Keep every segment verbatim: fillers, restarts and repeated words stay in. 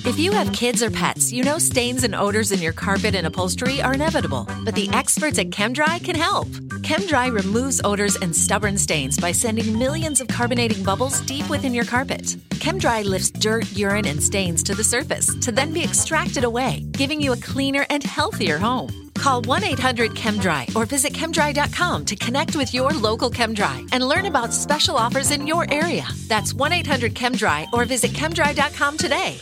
If you have kids or pets, you know stains and odors in your carpet and upholstery are inevitable. But the experts at ChemDry can help. ChemDry removes odors and stubborn stains by sending millions of carbonating bubbles deep within your carpet. ChemDry lifts dirt, urine, and stains to the surface to then be extracted away, giving you a cleaner and healthier home. Call one eight hundred ChemDry or visit chemdry dot com to connect with your local ChemDry and learn about special offers in your area. That's one eight hundred ChemDry or visit chemdry dot com today.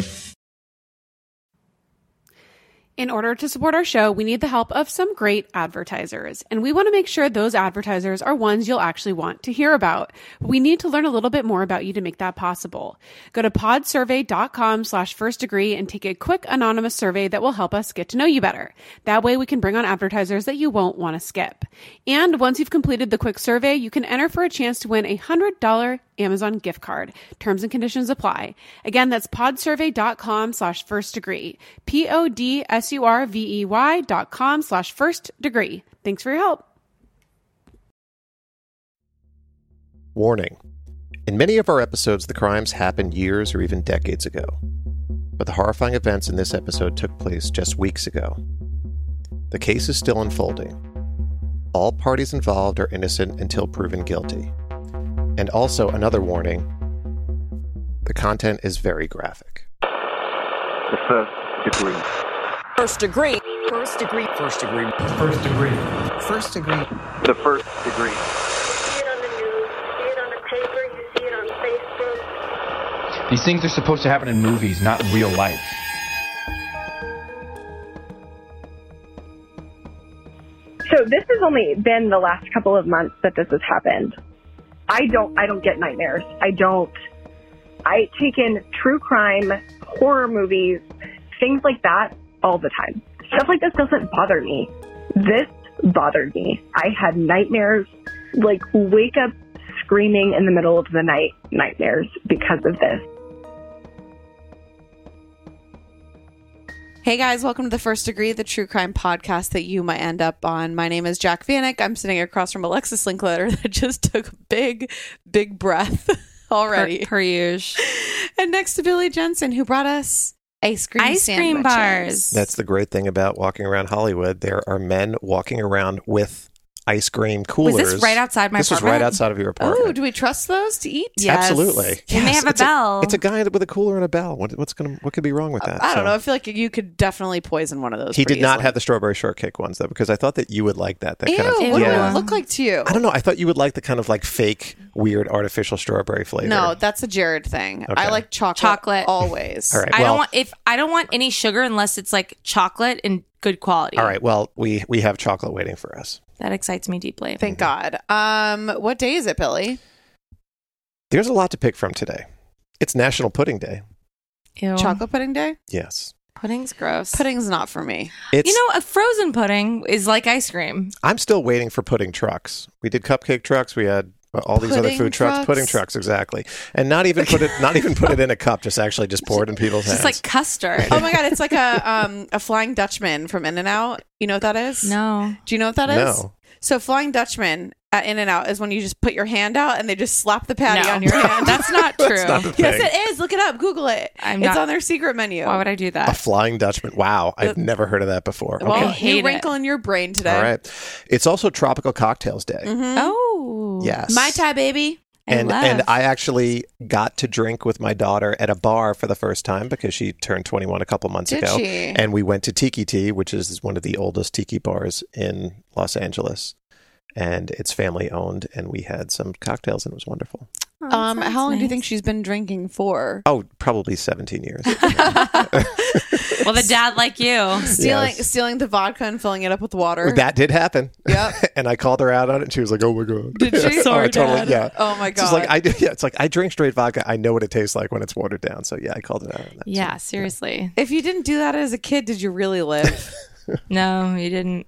In order to support our show, we need the help of some great advertisers, and we want to make sure those advertisers are ones you'll actually want to hear about. We need to learn a little bit more about you to make that possible. Go to podsurvey dot com slash first degree and take a quick anonymous survey that will help us get to know you better. That way we can bring on advertisers that you won't want to skip. And once you've completed the quick survey, you can enter for a chance to win a one hundred dollars Amazon gift card. Terms and conditions apply. Again, that's podsurvey dot com slash first degree. P O D S U R V E Y dot com slash first degree. Thanks for your help. Warning. In many of our episodes, the crimes happened years or even decades ago. But the horrifying events in this episode took place just weeks ago. The case is still unfolding. All parties involved are innocent until proven guilty. And also, another warning, the content is very graphic. The first degree. First degree. First degree. First degree. First degree. First degree. The first degree. You see it on the news, you see it on the paper, you see it on Facebook. These things are supposed to happen in movies, not in real life. So this has only been the last couple of months that this has happened. I don't, I don't get nightmares. I don't, I take in true crime, horror movies, things like that all the time. Stuff like this doesn't bother me. This bothered me. I had nightmares, like wake up screaming in the middle of the night nightmares because of this. Hey guys, welcome to the First Degree, the true crime podcast that you might end up on. My name is Jack Vanek. I'm sitting across from Alexis Linkletter that just took a big, big breath already. Per, per usual. And next to Billy Jensen, who brought us ice cream ice sandwiches. cream bars. That's the great thing about walking around Hollywood. There are men walking around with ice cream coolers. Was this right outside my this apartment? This was right outside of your apartment. Oh, do we trust those to eat? Yes. Absolutely. And yes. they have a it's bell. A, it's a guy with a cooler and a bell. What, what's gonna? What could be wrong with that? I don't so, know. I feel like you could definitely poison one of those. He did not easily. have the strawberry shortcake ones though, because I thought that you would like that. That Ew, kind of what yeah. do it look like to you? I don't know. I thought you would like the kind of like fake, weird, artificial strawberry flavor. No, that's a Jared thing. Okay. I like chocolate. Chocolate. Always. All right. I well, don't want if I don't want any sugar unless it's like chocolate and good quality. All right. Well, we we have chocolate waiting for us. That excites me deeply. Thank God. Um, what day is it, Billy? There's a lot to pick from today. It's National Pudding Day. Ew. Chocolate pudding day? Yes. Pudding's gross. Pudding's not for me. It's, you know, a frozen pudding is like ice cream. I'm still waiting for pudding trucks. We did cupcake trucks. We had all these Pudding other food trucks, trucks? pudding trucks, exactly. And not even put it, not even put it in a cup. Just actually just pour it in people's hands. It's like custard. Oh my God, it's like a um a Flying Dutchman from In-N-Out. You know what that is? No. Do you know what that is? No. So Flying Dutchman at In-N-Out is when you just put your hand out and they just slap the patty No. on your hand. That's not true. That's not the Yes, thing. it is. Look it up. Google it. I'm it's not- on their secret menu. Why would I do A that? Flying Dutchman. Wow, I've never heard of that before. Well, Okay. I hate you it. wrinkle in your brain today. All right. It's also Tropical Cocktails Day. Oh. Yes. Mai Tai, baby. I and love. and I actually got to drink with my daughter at a bar for the first time because she turned twenty-one a couple months Did ago. she? And we went to Tiki Tea, which is one of the oldest tiki bars in Los Angeles. And it's family owned, and we had some cocktails, and it was wonderful. Oh, that Um, sounds how long do you nice. think she's been drinking for? Oh, probably seventeen years. Well, the dad like you. Stealing Yes. stealing the vodka and filling it up with water. That did happen. Yep. And I called her out on it, and she was like, "Oh my god!" Did she? oh, Sorry, I totally, Dad. yeah. Oh my So it's like God. I do. Yeah, it's like I drink straight vodka. I know what it tastes like when it's watered down. So yeah, I called it out on that. Yeah, seriously. If you didn't do that as a kid, did you really live? No, you didn't.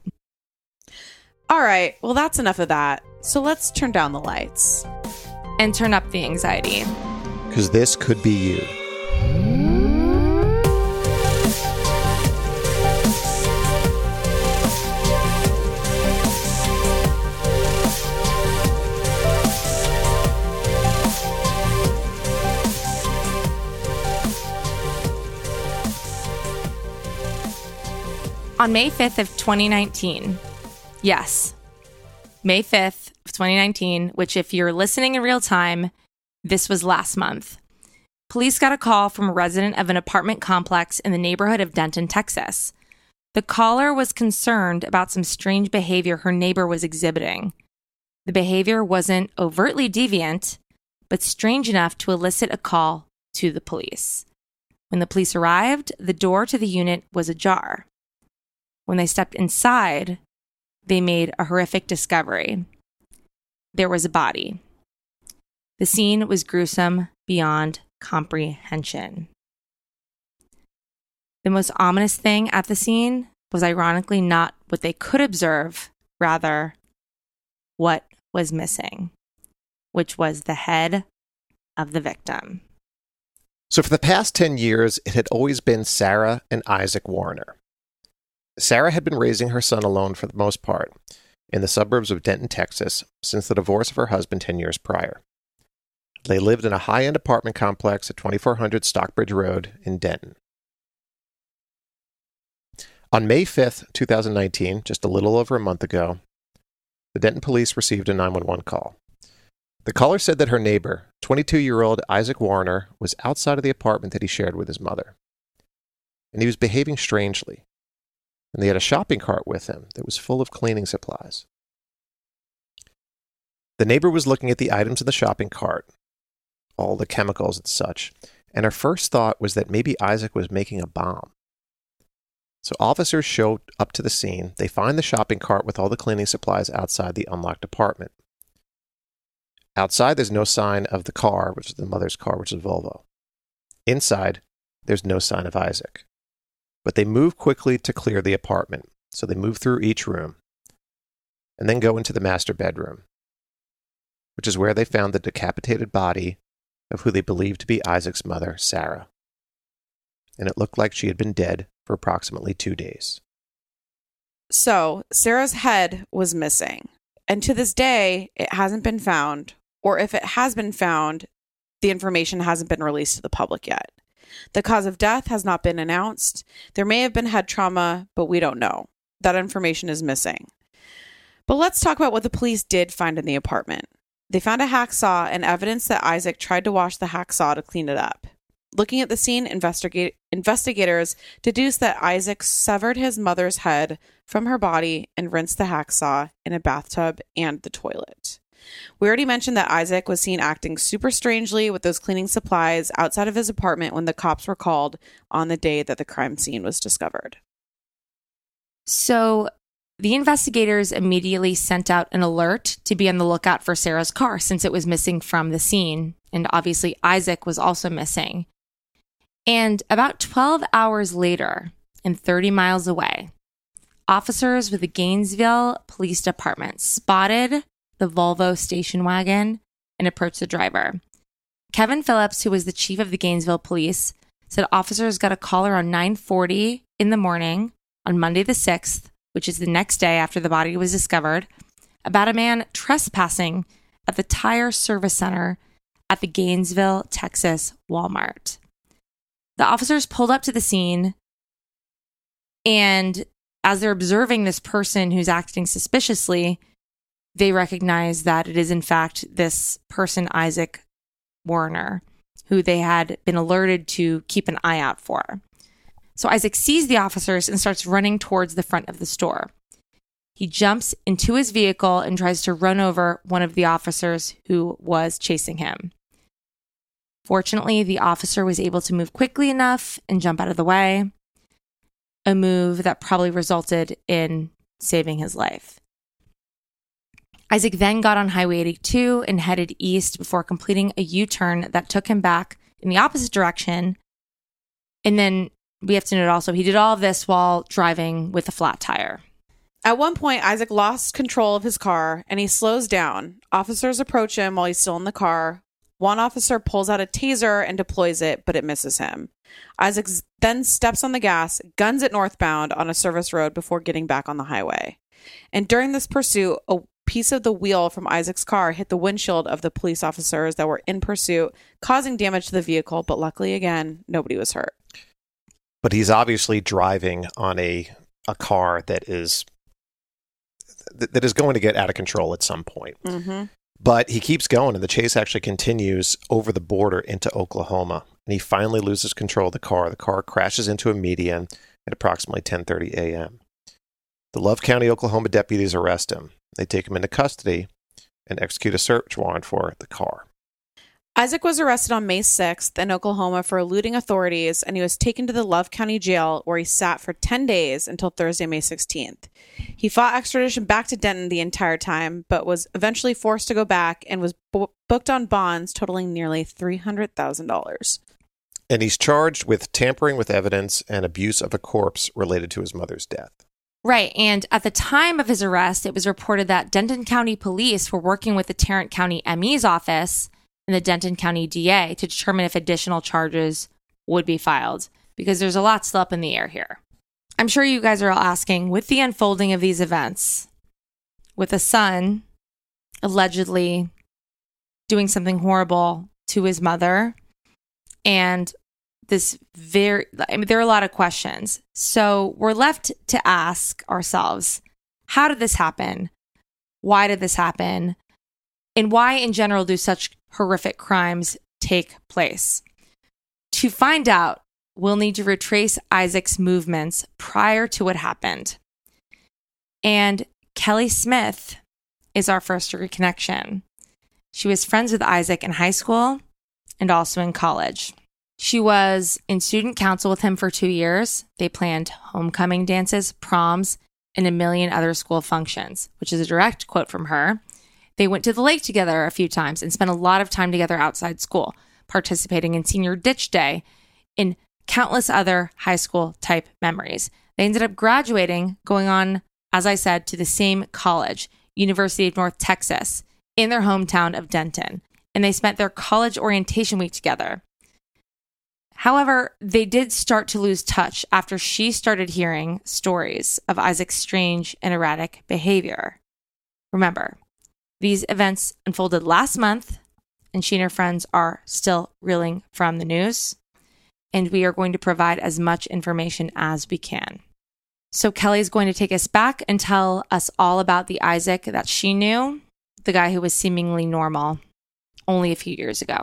All right. Well, that's enough of that. So let's turn down the lights. And turn up the anxiety. Because this could be you. On May fifth of twenty nineteen, yes, May fifth of twenty nineteen, which if you're listening in real time, this was last month, police got a call from a resident of an apartment complex in the neighborhood of Denton, Texas. The caller was concerned about some strange behavior her neighbor was exhibiting. The behavior wasn't overtly deviant, but strange enough to elicit a call to the police. When the police arrived, the door to the unit was ajar. When they stepped inside, they made a horrific discovery. There was a body. The scene was gruesome beyond comprehension. The most ominous thing at the scene was ironically not what they could observe, rather, what was missing, which was the head of the victim. So for the past ten years, it had always been Sarah and Isaac Warner. Sarah had been raising her son alone for the most part in the suburbs of Denton, Texas, since the divorce of her husband ten years prior. They lived in a high-end apartment complex at twenty-four hundred Stockbridge Road in Denton. On May fifth, twenty nineteen, just a little over a month ago, the Denton police received a nine one one call. The caller said that her neighbor, twenty-two-year-old Isaac Warner, was outside of the apartment that he shared with his mother. And he was behaving strangely. And they had a shopping cart with him that was full of cleaning supplies. The neighbor was looking at the items in the shopping cart, all the chemicals and such, and her first thought was that maybe Isaac was making a bomb. So officers showed up to the scene. They find the shopping cart with all the cleaning supplies outside the unlocked apartment. Outside, there's no sign of the car, which is the mother's car, which is a Volvo. Inside, there's no sign of Isaac. But they move quickly to clear the apartment. So they move through each room and then go into the master bedroom, which is where they found the decapitated body of who they believed to be Isaac's mother, Sarah. And it looked like she had been dead for approximately two days. So, Sarah's head was missing. And to this day, it hasn't been found. Or if it has been found, the information hasn't been released to the public yet. The cause of death has not been announced. There may have been head trauma, but we don't know. That information is missing. But let's talk about what the police did find in the apartment. They found a hacksaw and evidence that Isaac tried to wash the hacksaw to clean it up. Looking at the scene, investigate- investigators deduced that Isaac severed his mother's head from her body and rinsed the hacksaw in a bathtub and the toilet. We already mentioned that Isaac was seen acting super strangely with those cleaning supplies outside of his apartment when the cops were called on the day that the crime scene was discovered. So the investigators immediately sent out an alert to be on the lookout for Sarah's car since it was missing from the scene. And obviously Isaac was also missing. And about twelve hours later, and thirty miles away, officers with the Gainesville Police Department spotted the Volvo station wagon and approached the driver. Kevin Phillips, who was the chief of the Gainesville Police, said officers got a call around nine forty in the morning on Monday the sixth, which is the next day after the body was discovered, about a man trespassing at the tire service center at the Gainesville, Texas Walmart. The officers pulled up to the scene, and as they're observing this person who's acting suspiciously, they recognize that it is in fact this person, Isaac Warner, who they had been alerted to keep an eye out for. So Isaac sees the officers and starts running towards the front of the store. He jumps into his vehicle and tries to run over one of the officers who was chasing him. Fortunately, the officer was able to move quickly enough and jump out of the way, a move that probably resulted in saving his life. Isaac then got on Highway eighty-two and headed east before completing a U-turn that took him back in the opposite direction. And then we have to note also, he did all of this while driving with a flat tire. At one point, Isaac lost control of his car and he slows down. Officers approach him while he's still in the car. One officer pulls out a taser and deploys it, but it misses him. Isaac then steps on the gas, guns it northbound on a service road before getting back on the highway. And during this pursuit, a piece of the wheel from Isaac's car hit the windshield of the police officers that were in pursuit, causing damage to the vehicle, but luckily, again, nobody was hurt. But he's obviously driving on a a car that is th- that is going to get out of control at some point. Mm-hmm. But he keeps going, and the chase actually continues over the border into Oklahoma. And he finally loses control of the car. The car crashes into a median at approximately ten thirty a.m. The Love County, Oklahoma deputies arrest him. They take him into custody and execute a search warrant for the car. Isaac was arrested on May sixth in Oklahoma for eluding authorities, and he was taken to the Love County Jail, where he sat for ten days until Thursday, May sixteenth. He fought extradition back to Denton the entire time, but was eventually forced to go back and was bo- booked on bonds totaling nearly three hundred thousand dollars. And he's charged with tampering with evidence and abuse of a corpse related to his mother's death. Right. And at the time of his arrest, it was reported that Denton County police were working with the Tarrant County M E's office and the Denton County D A to determine if additional charges would be filed, because there's a lot still up in the air here. I'm sure you guys are all asking, with the unfolding of these events, with a son allegedly doing something horrible to his mother, and this very, I mean, there are a lot of questions. So we're left to ask ourselves, how did this happen? Why did this happen? And why, in general, do such horrific crimes take place? To find out, we'll need to retrace Isaac's movements prior to what happened. And Kelly Smith is our first degree connection. She was friends with Isaac in high school and also in college. She was in student council with him for two years. They planned homecoming dances, proms, and a million other school functions, which is a direct quote from her. They went to the lake together a few times and spent a lot of time together outside school, participating in senior ditch day and countless other high school type memories. They ended up graduating, going on, as I said, to the same college, University of North Texas, in their hometown of Denton. And they spent their college orientation week together. However, they did start to lose touch after she started hearing stories of Isaac's strange and erratic behavior. Remember, these events unfolded last month, and she and her friends are still reeling from the news, and we are going to provide as much information as we can. So Kelly's going to take us back and tell us all about the Isaac that she knew, the guy who was seemingly normal only a few years ago.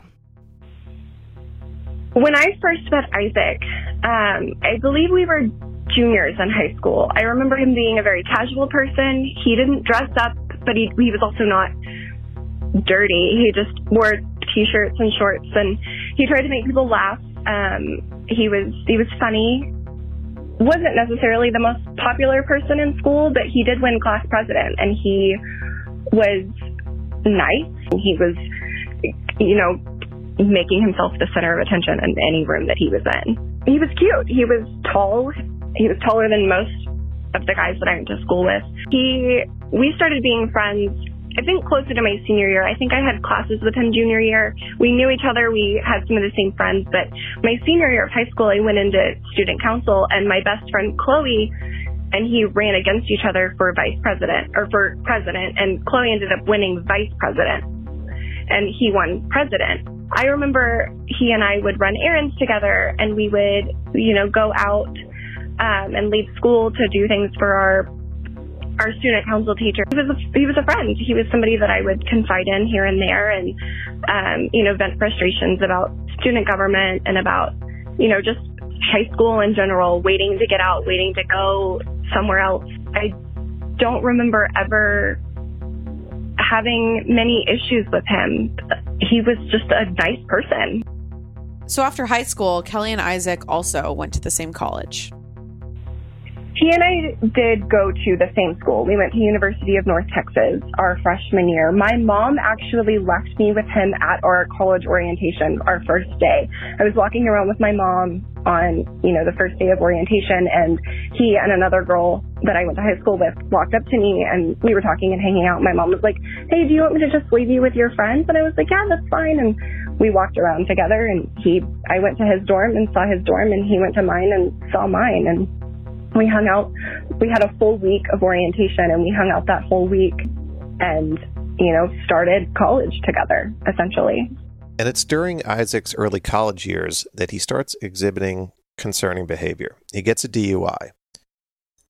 When I first met Isaac, um, I believe we were juniors in high school. I remember him being a very casual person. He didn't dress up, but he, he was also not dirty. He just wore t-shirts and shorts, and he tried to make people laugh. Um, he was he was funny. Wasn't necessarily the most popular person in school, but he did win class president, and he was nice. He was, you know, making himself the center of attention in any room that he was in. He was cute. He was tall. He was taller than most of the guys that I went to school with. He, we started being friends, I think, closer to my senior year. I think I had classes with him junior year. We knew each other. We had some of the same friends. But my senior year of high school, I went into student council, and my best friend, Chloe, and he ran against each other for vice president, or for president, and Chloe ended up winning vice president, and he won president. I remember he and I would run errands together, and we would, you know, go out um, and leave school to do things for our our student council teacher. He was a, he was a friend. He was somebody that I would confide in here and there, and um, you know, vent frustrations about student government and about, you know, just high school in general, waiting to get out, waiting to go somewhere else. I don't remember ever having many issues with him. He was just a nice person. So after high school, Kelly and Isaac also went to the same college. He and I did go to the same school. We went to University of North Texas our freshman year. My mom actually left me with him at our college orientation, our first day. I was walking around with my mom on, you know, the first day of orientation, and he and another girl that I went to high school with walked up to me, and we were talking and hanging out. My mom was like, "Hey, do you want me to just leave you with your friends?" And I was like, "Yeah, that's fine." And we walked around together, and he, I went to his dorm and saw his dorm, and he went to mine and saw mine, and we hung out. We had a full week of orientation, and we hung out that whole week and, you know, started college together, essentially. And it's during Isaac's early college years that he starts exhibiting concerning behavior. He gets a D U I,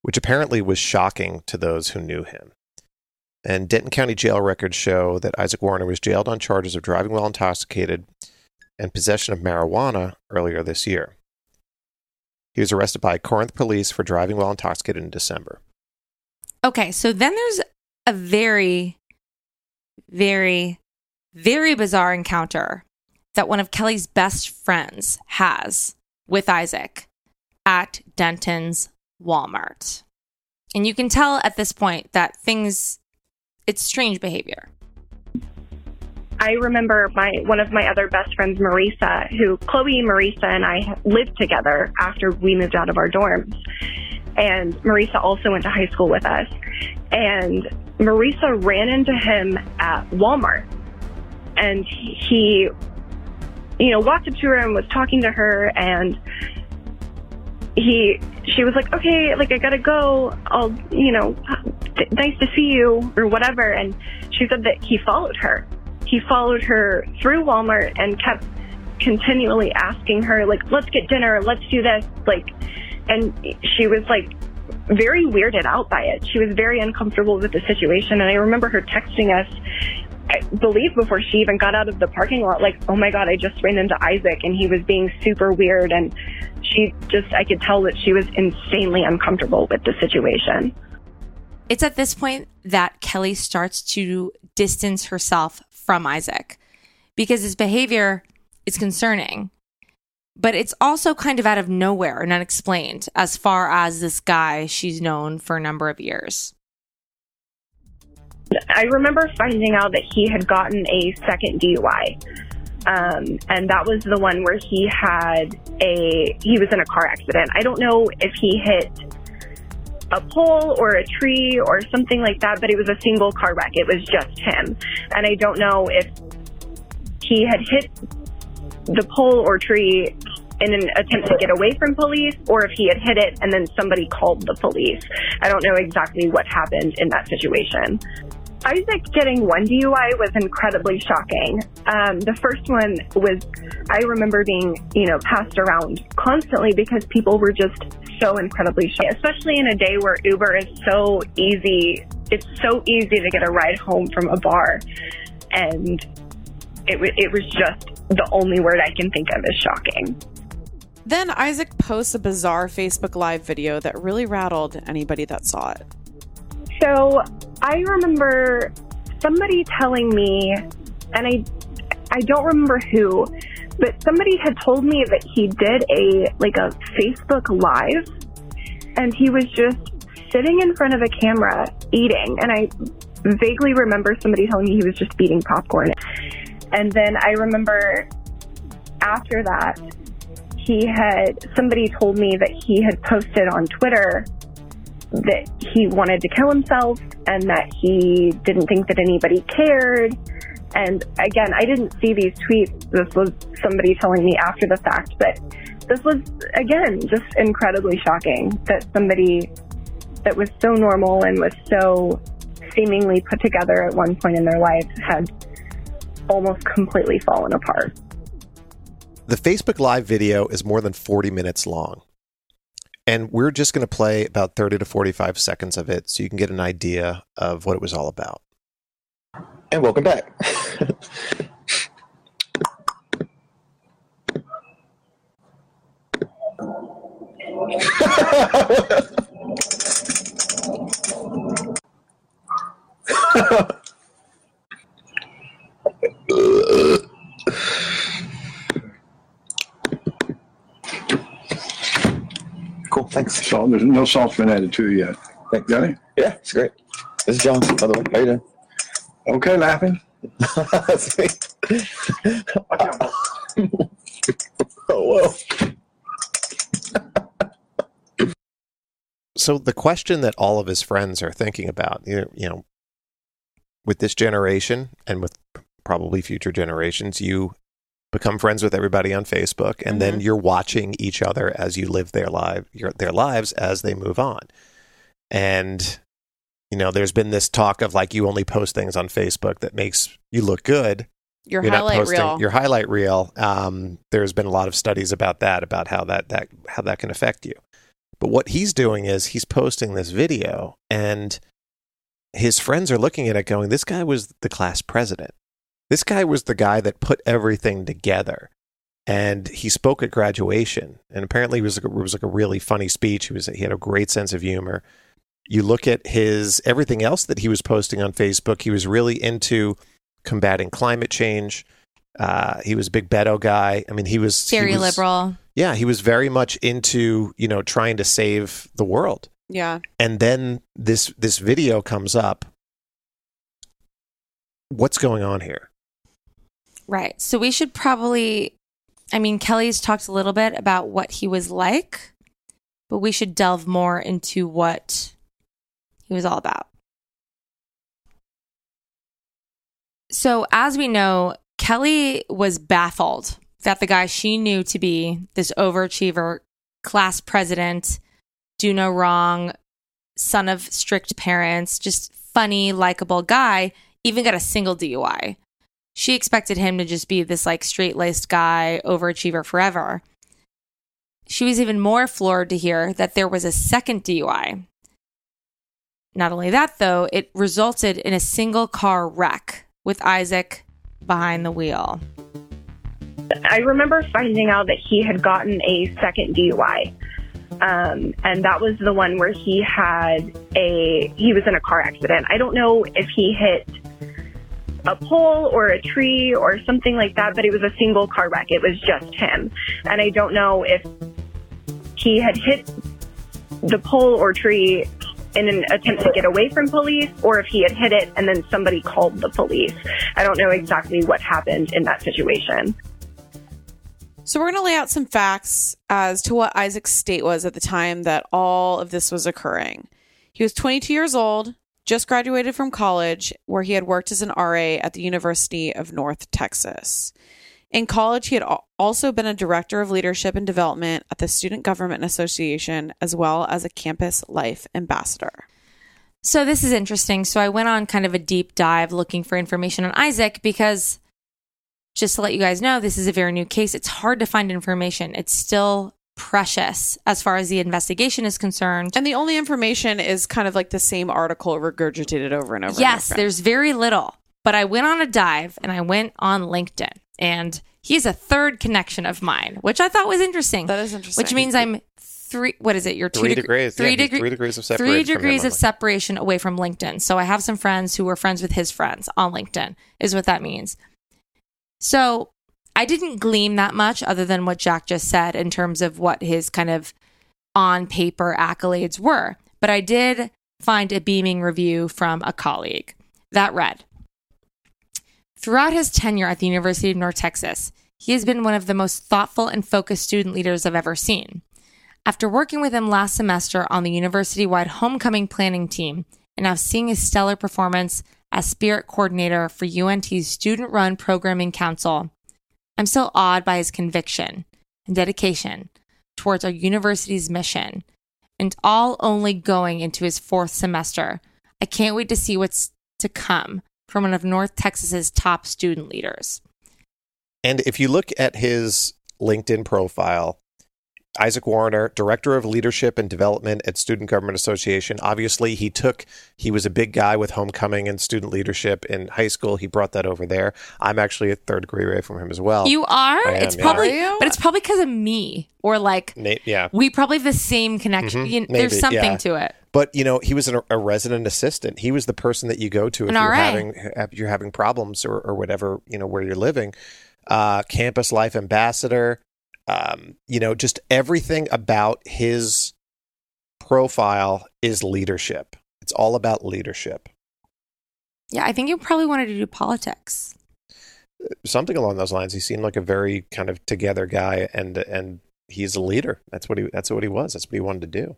which apparently was shocking to those who knew him. And Denton County Jail records show that Isaac Warner was jailed on charges of driving while intoxicated and possession of marijuana earlier this year. He was arrested by Corinth police for driving while intoxicated in December. Okay, so then there's a very, very, very bizarre encounter that one of Kelly's best friends has with Isaac at Denton's Walmart. And you can tell at this point that things, it's strange behavior. I remember my one of my other best friends, Marisa, who Chloe, Marisa, and I lived together after we moved out of our dorms. And Marisa also went to high school with us. And Marisa ran into him at Walmart. And he, you know, walked up to her and was talking to her. And he, she was like, okay, like, I gotta go. I'll, you know, th- nice to see you, or whatever. And she said that he followed her. He followed her through Walmart and kept continually asking her, like, let's get dinner, let's do this. Like, and she was like very weirded out by it. She was very uncomfortable with the situation. And I remember her texting us, I believe before she even got out of the parking lot, like, oh my God, I just ran into Isaac and he was being super weird. And she just, I could tell that she was insanely uncomfortable with the situation. It's at this point that Kelly starts to distance herself from Isaac because his behavior is concerning, but it's also kind of out of nowhere and unexplained as far as this guy she's known for a number of years. I remember finding out that he had gotten a second D U I. Um, and that was the one where he had a, he was in a car accident. I don't know if he hit a pole or a tree or something like that, but it was a single car wreck. It was just him. And I don't know if he had hit the pole or tree in an attempt to get away from police, or if he had hit it and then somebody called the police. I don't know exactly what happened in that situation. Isaac getting one D U I was incredibly shocking. Um, the first one was, I remember being, you know, passed around constantly because people were just so incredibly shocked, especially in a day where Uber is so easy. It's so easy to get a ride home from a bar. And it, w- it was just the only word I can think of is shocking. Then Isaac posts a bizarre Facebook Live video that really rattled anybody that saw it. So I remember somebody telling me, and I I don't remember who, but somebody had told me that he did a like a Facebook Live, and he was just sitting in front of a camera eating. And I vaguely remember somebody telling me he was just eating popcorn. And then I remember after that, he had somebody told me that he had posted on Twitter that he wanted to kill himself and that he didn't think that anybody cared. And again, I didn't see these tweets. This was somebody telling me after the fact, but this was, again, just incredibly shocking that somebody that was so normal and was so seemingly put together at one point in their life had almost completely fallen apart. The Facebook Live video is more than forty minutes long. And we're just going to play about thirty to forty-five seconds of it so you can get an idea of what it was all about. And welcome back. Cool, thanks. Salt, there's no salt's been added to it yet. Thanks. Got it? Yeah, it's great. This is John, by the way. How you doing? Okay, laughing. That's me. Oh, whoa. So the question that all of his friends are thinking about, you know, you know, with this generation and with probably future generations, you become friends with everybody on Facebook, and mm-hmm. then you're watching each other as you live their life, your, their lives as they move on. And, you know, there's been this talk of like, you only post things on Facebook that makes you look good. Your You're highlight not posting reel. Your highlight reel. Um, there's been a lot of studies about that, about how that, that, how that can affect you. But what he's doing is he's posting this video, and his friends are looking at it going, this guy was the class president. This guy was the guy that put everything together. And he spoke at graduation, and apparently it was like a, it was like a really funny speech. He was he had a great sense of humor. You look at his everything else that he was posting on Facebook. He was really into combating climate change. Uh, he was a big Beto guy. I mean, he was very he was, liberal. Yeah, he was very much into, you know, trying to save the world. Yeah. And then this this video comes up. What's going on here? Right. So we should probably, I mean, Kelly's talked a little bit about what he was like, but we should delve more into what he was all about. So as we know, Kelly was baffled that the guy she knew to be this overachiever, class president, do no wrong, son of strict parents, just funny, likable guy, even got a single D U I. She expected him to just be this like straight-laced guy, overachiever forever. She was even more floored to hear that there was a second D U I. Not only that, though, it resulted in a single car wreck with Isaac behind the wheel. I remember finding out that he had gotten a second D U I. Um, and that was the one where he had a, he was in a car accident. I don't know if he hit a pole or a tree or something like that, but it was a single car wreck. It was just him. And I don't know if he had hit the pole or tree in an attempt to get away from police, or if he had hit it and then somebody called the police. I don't know exactly what happened in that situation. So we're going to lay out some facts as to what Isaac's state was at the time that all of this was occurring. He was twenty-two years old, just graduated from college, where he had worked as an R A at the University of North Texas. In college, he had also been a director of leadership and development at the Student Government Association, as well as a campus life ambassador. So this is interesting. So I went on kind of a deep dive looking for information on Isaac because, just to let you guys know, this is a very new case. It's hard to find information. It's still precious as far as the investigation is concerned. And the only information is kind of like the same article regurgitated over and over. Yes, and over. There's very little. But I went on a dive and I went on LinkedIn. And he's a third connection of mine, which I thought was interesting. That is interesting. Which means I'm three, what is it? You're two three deg- degrees. Three, yeah, degree, three degrees of separation. Three degrees from of separation away from LinkedIn. So I have some friends who were friends with his friends on LinkedIn, is what that means. So I didn't glean that much other than what Jack just said in terms of what his kind of on paper accolades were. But I did find a beaming review from a colleague that read, throughout his tenure at the University of North Texas, he has been one of the most thoughtful and focused student leaders I've ever seen. After working with him last semester on the university-wide homecoming planning team, and now seeing his stellar performance as spirit coordinator for U N T's student-run programming council, I'm still awed by his conviction and dedication towards our university's mission, and all only going into his fourth semester. I can't wait to see what's to come from one of North Texas's top student leaders. And if you look at his LinkedIn profile, Isaac Warner, Director of Leadership and Development at Student Government Association. Obviously, he took, he was a big guy with homecoming and student leadership in high school. He brought that over there. I'm actually a third degree away from him as well. You are? I am, it's yeah. probably, but it's probably because of me, or like, Nate, yeah. we probably have the same connection. Mm-hmm. You know, Maybe, there's something yeah. to it. But, you know, he was an, a resident assistant. He was the person that you go to if An you're R A. having if you're having problems or, or whatever, you know, where you're living. Uh, campus life ambassador. Um, you know, just everything about his profile is leadership. It's all about leadership. Yeah, I think you probably wanted to do politics. Something along those lines. He seemed like a very kind of together guy, and and he's a leader. That's what he. That's what he was. That's what he wanted to do.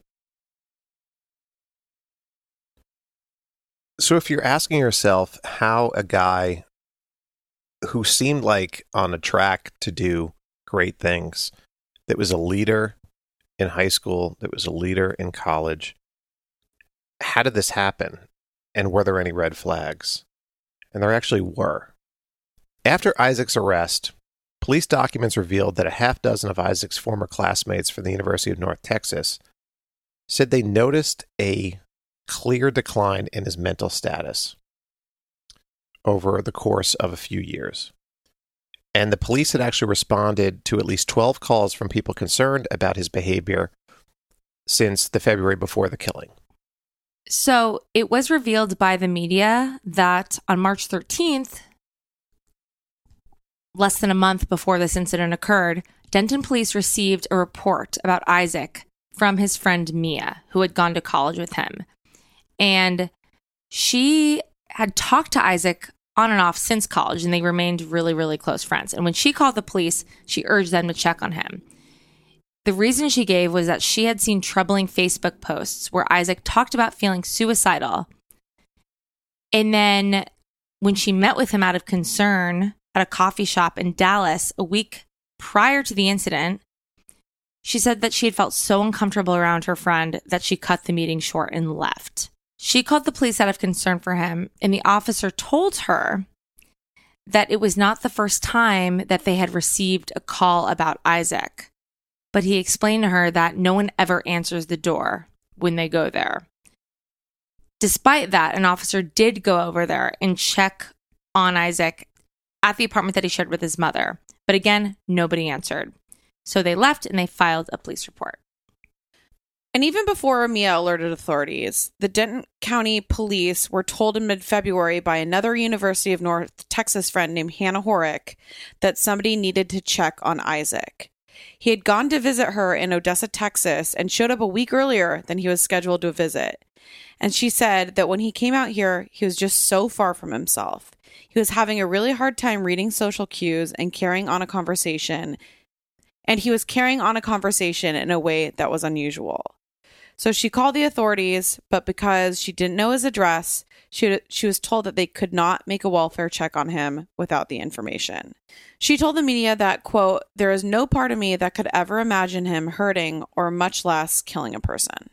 So, if you're asking yourself how a guy who seemed like on a track to do great things, that was a leader in high school, that was a leader in college, how did this happen? And were there any red flags? And there actually were. After Isaac's arrest, police documents revealed that a half dozen of Isaac's former classmates from the University of North Texas said they noticed a clear decline in his mental status over the course of a few years. And the police had actually responded to at least twelve calls from people concerned about his behavior since the February before the killing. So it was revealed by the media that on March thirteenth, less than a month before this incident occurred, Denton police received a report about Isaac from his friend Mia, who had gone to college with him. And she had talked to Isaac on and off since college, and they remained really, really close friends. And when she called the police, she urged them to check on him. The reason she gave was that she had seen troubling Facebook posts where Isaac talked about feeling suicidal. And then when she met with him out of concern at a coffee shop in Dallas a week prior to the incident, she said that she had felt so uncomfortable around her friend that she cut the meeting short and left. She called the police out of concern for him, and the officer told her that it was not the first time that they had received a call about Isaac, but he explained to her that no one ever answers the door when they go there. Despite that, an officer did go over there and check on Isaac at the apartment that he shared with his mother. But again, nobody answered. So they left and they filed a police report. And even before Mia alerted authorities, the Denton County Police were told in mid-February by another University of North Texas friend named Hannah Horick that somebody needed to check on Isaac. He had gone to visit her in Odessa, Texas, and showed up a week earlier than he was scheduled to visit. And she said that when he came out here, he was just so far from himself. He was having a really hard time reading social cues and carrying on a conversation. And he was carrying on a conversation in a way that was unusual. So she called the authorities, but because she didn't know his address, she, she was told that they could not make a welfare check on him without the information. She told the media that, quote, "There is no part of me that could ever imagine him hurting or much less killing a person."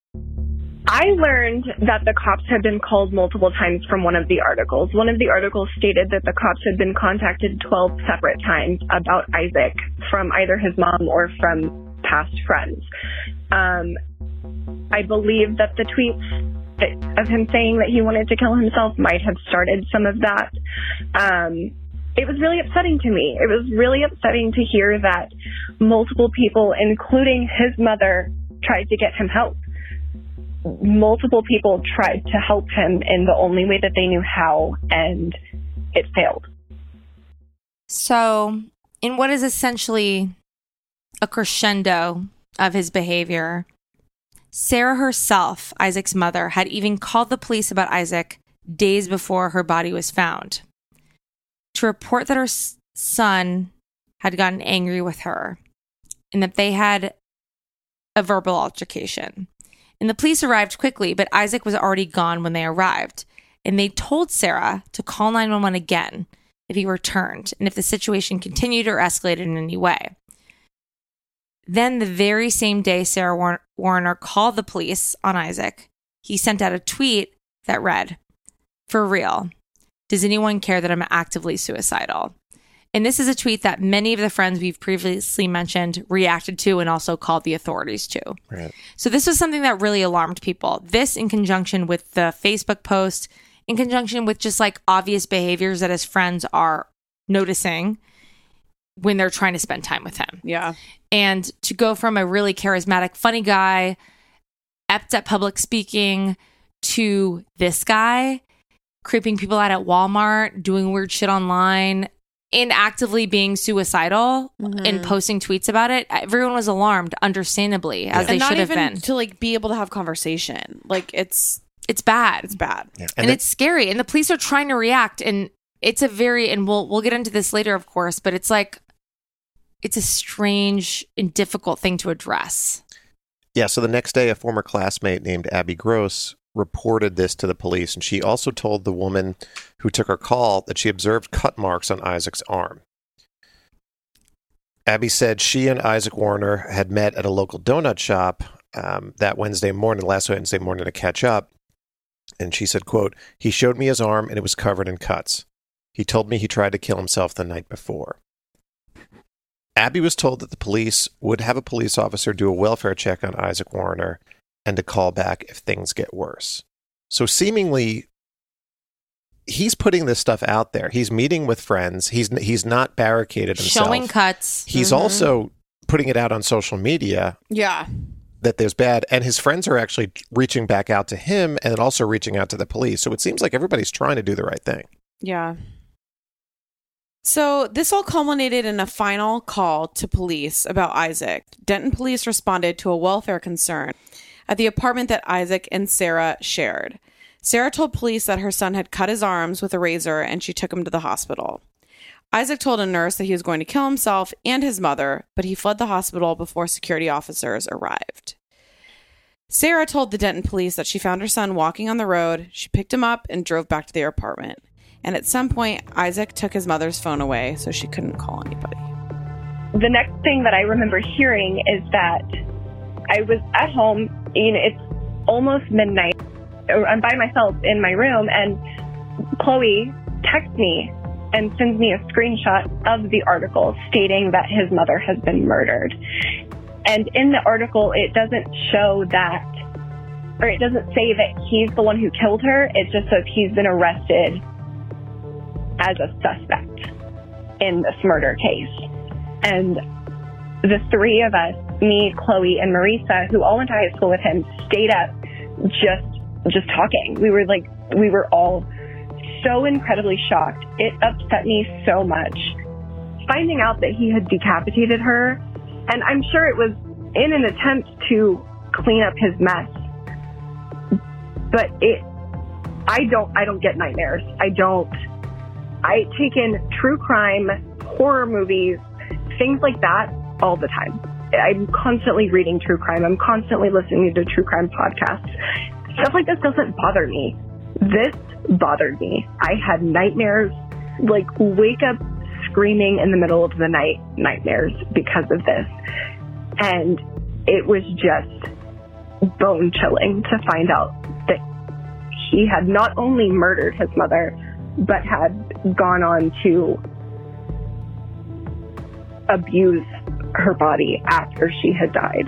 I learned that the cops had been called multiple times from one of the articles. One of the articles stated that the cops had been contacted twelve separate times about Isaac from either his mom or from past friends. Um, I believe that the tweets of him saying that he wanted to kill himself might have started some of that. Um, it was really upsetting to me. It was really upsetting to hear that multiple people, including his mother, tried to get him help. Multiple people tried to help him in the only way that they knew how, and it failed. So, in what is essentially a crescendo of his behavior, Sarah herself, Isaac's mother, had even called the police about Isaac days before her body was found to report that her son had gotten angry with her and that they had a verbal altercation. And the police arrived quickly, but Isaac was already gone when they arrived. And they told Sarah to call nine one one again if he returned and if the situation continued or escalated in any way. Then the very same day Sarah War- Warner called the police on Isaac, he sent out a tweet that read, "For real, does anyone care that I'm actively suicidal?" And this is a tweet that many of the friends we've previously mentioned reacted to and also called the authorities to. Right. So this was something that really alarmed people. This in conjunction with the Facebook post, in conjunction with just like obvious behaviors that his friends are noticing when they're trying to spend time with him. Yeah. And to go from a really charismatic, funny guy, apt at public speaking, to this guy creeping people out at Walmart, doing weird shit online, and actively being suicidal mm-hmm. and posting tweets about it, everyone was alarmed, understandably, as yeah. they should have been. been. To like be able to have conversation, like it's it's bad. It's bad, yeah. and, and it's scary. And the police are trying to react, and it's a very and we'll we'll get into this later, of course, but it's like it's a strange and difficult thing to address. Yeah. So the next day, a former classmate named Abby Gross reported this to the police, and she also told the woman who took her call that she observed cut marks on Isaac's arm. Abby said she and Isaac Warner had met at a local donut shop um, that Wednesday morning, last Wednesday morning, to catch up. And she said, quote, "He showed me his arm and it was covered in cuts. He told me he tried to kill himself the night before." Abby was told that the police would have a police officer do a welfare check on Isaac Warner and to call back if things get worse. So seemingly, he's putting this stuff out there. He's meeting with friends. He's he's not barricaded himself. Showing cuts. He's Mm-hmm. also putting it out on social media. Yeah. That there's bad, and his friends are actually reaching back out to him and also reaching out to the police. So it seems like everybody's trying to do the right thing. Yeah. So this all culminated in a final call to police about Isaac. Denton police responded to a welfare concern at the apartment that Isaac and Sarah shared. Sarah told police that her son had cut his arms with a razor and she took him to the hospital. Isaac told a nurse that he was going to kill himself and his mother, but he fled the hospital before security officers arrived. Sarah told the Denton police that she found her son walking on the road. She picked him up and drove back to their apartment. And at some point, Isaac took his mother's phone away so she couldn't call anybody. The next thing that I remember hearing is that I was at home, you know, it's almost midnight. I'm by myself in my room, and Chloe texts me and sends me a screenshot of the article stating that his mother has been murdered. And in the article, it doesn't show that, or it doesn't say that he's the one who killed her. It just says he's been arrested as a suspect in this murder case. And the three of us, me, Chloe, and Marisa, who all went to high school with him, stayed up just just talking. We were like, we were all so incredibly shocked. It upset me so much. Finding out that he had decapitated her, and I'm sure it was in an attempt to clean up his mess, but it, I don't, I don't get nightmares. I don't, I take in true crime, horror movies, things like that all the time. I'm constantly reading true crime. I'm constantly listening to true crime podcasts. Stuff like this doesn't bother me. This bothered me. I had nightmares, like wake up screaming in the middle of the night nightmares because of this. And it was just bone chilling to find out that he had not only murdered his mother, but had gone on to abuse her body after she had died.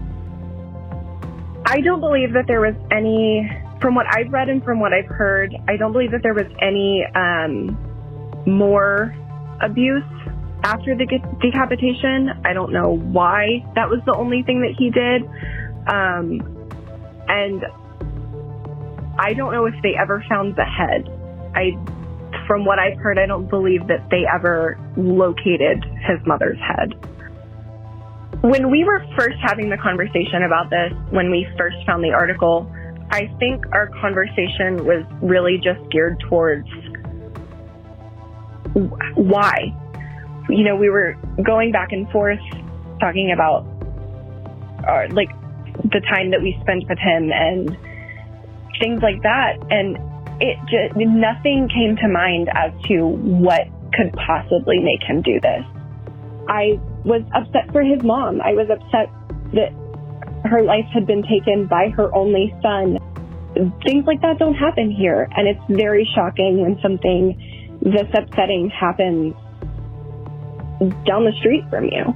I don't believe that there was any, from what I've read and from what I've heard, I don't believe that there was any um, more abuse after the decapitation. I don't know why that was the only thing that he did. Um, and I don't know if they ever found the head. I, from what I've heard, I don't believe that they ever located his mother's head. When we were first having the conversation about this, when we first found the article, I think our conversation was really just geared towards why. You know, we were going back and forth talking about our, like the time that we spent with him and things like that. And it just, nothing came to mind as to what could possibly make him do this. I was upset for his mom. I was upset that her life had been taken by her only son. Things like that don't happen here. And it's very shocking when something this upsetting happens down the street from you.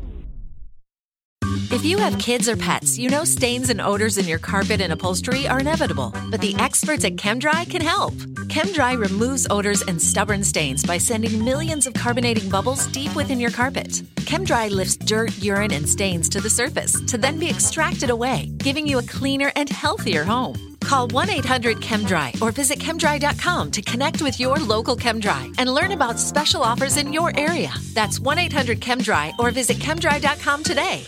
If you have kids or pets, you know stains and odors in your carpet and upholstery are inevitable, but the experts at ChemDry can help. ChemDry removes odors and stubborn stains by sending millions of carbonating bubbles deep within your carpet. ChemDry lifts dirt, urine, and stains to the surface to then be extracted away, giving you a cleaner and healthier home. Call one eight hundred ChemDry or visit chemdry dot com to connect with your local ChemDry and learn about special offers in your area. That's one eight hundred ChemDry or visit chemdry dot com today.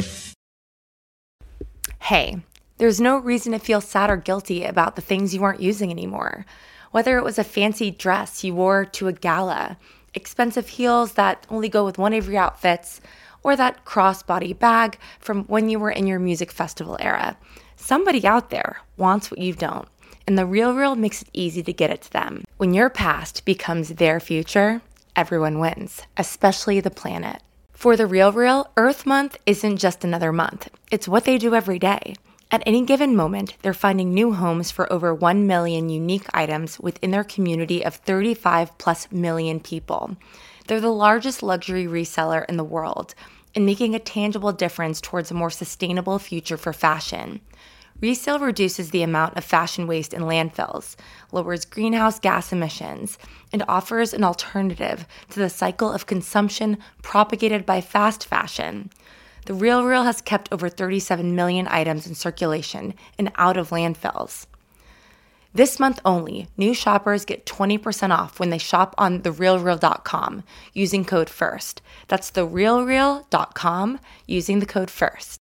Hey, there's no reason to feel sad or guilty about the things you aren't using anymore. Whether it was a fancy dress you wore to a gala, expensive heels that only go with one of your outfits, or that crossbody bag from when you were in your music festival era. Somebody out there wants what you don't, and The RealReal makes it easy to get it to them. When your past becomes their future, everyone wins, especially the planet. For The RealReal, Earth Month isn't just another month. It's what they do every day. At any given moment, they're finding new homes for over one million unique items within their community of thirty-five plus million people. They're the largest luxury reseller in the world and making a tangible difference towards a more sustainable future for fashion. Resale reduces the amount of fashion waste in landfills, lowers greenhouse gas emissions, and offers an alternative to the cycle of consumption propagated by fast fashion. The RealReal has kept over thirty-seven million items in circulation and out of landfills. This month only, new shoppers get twenty percent off when they shop on the real real dot com using code FIRST. That's the real real dot com using the code FIRST.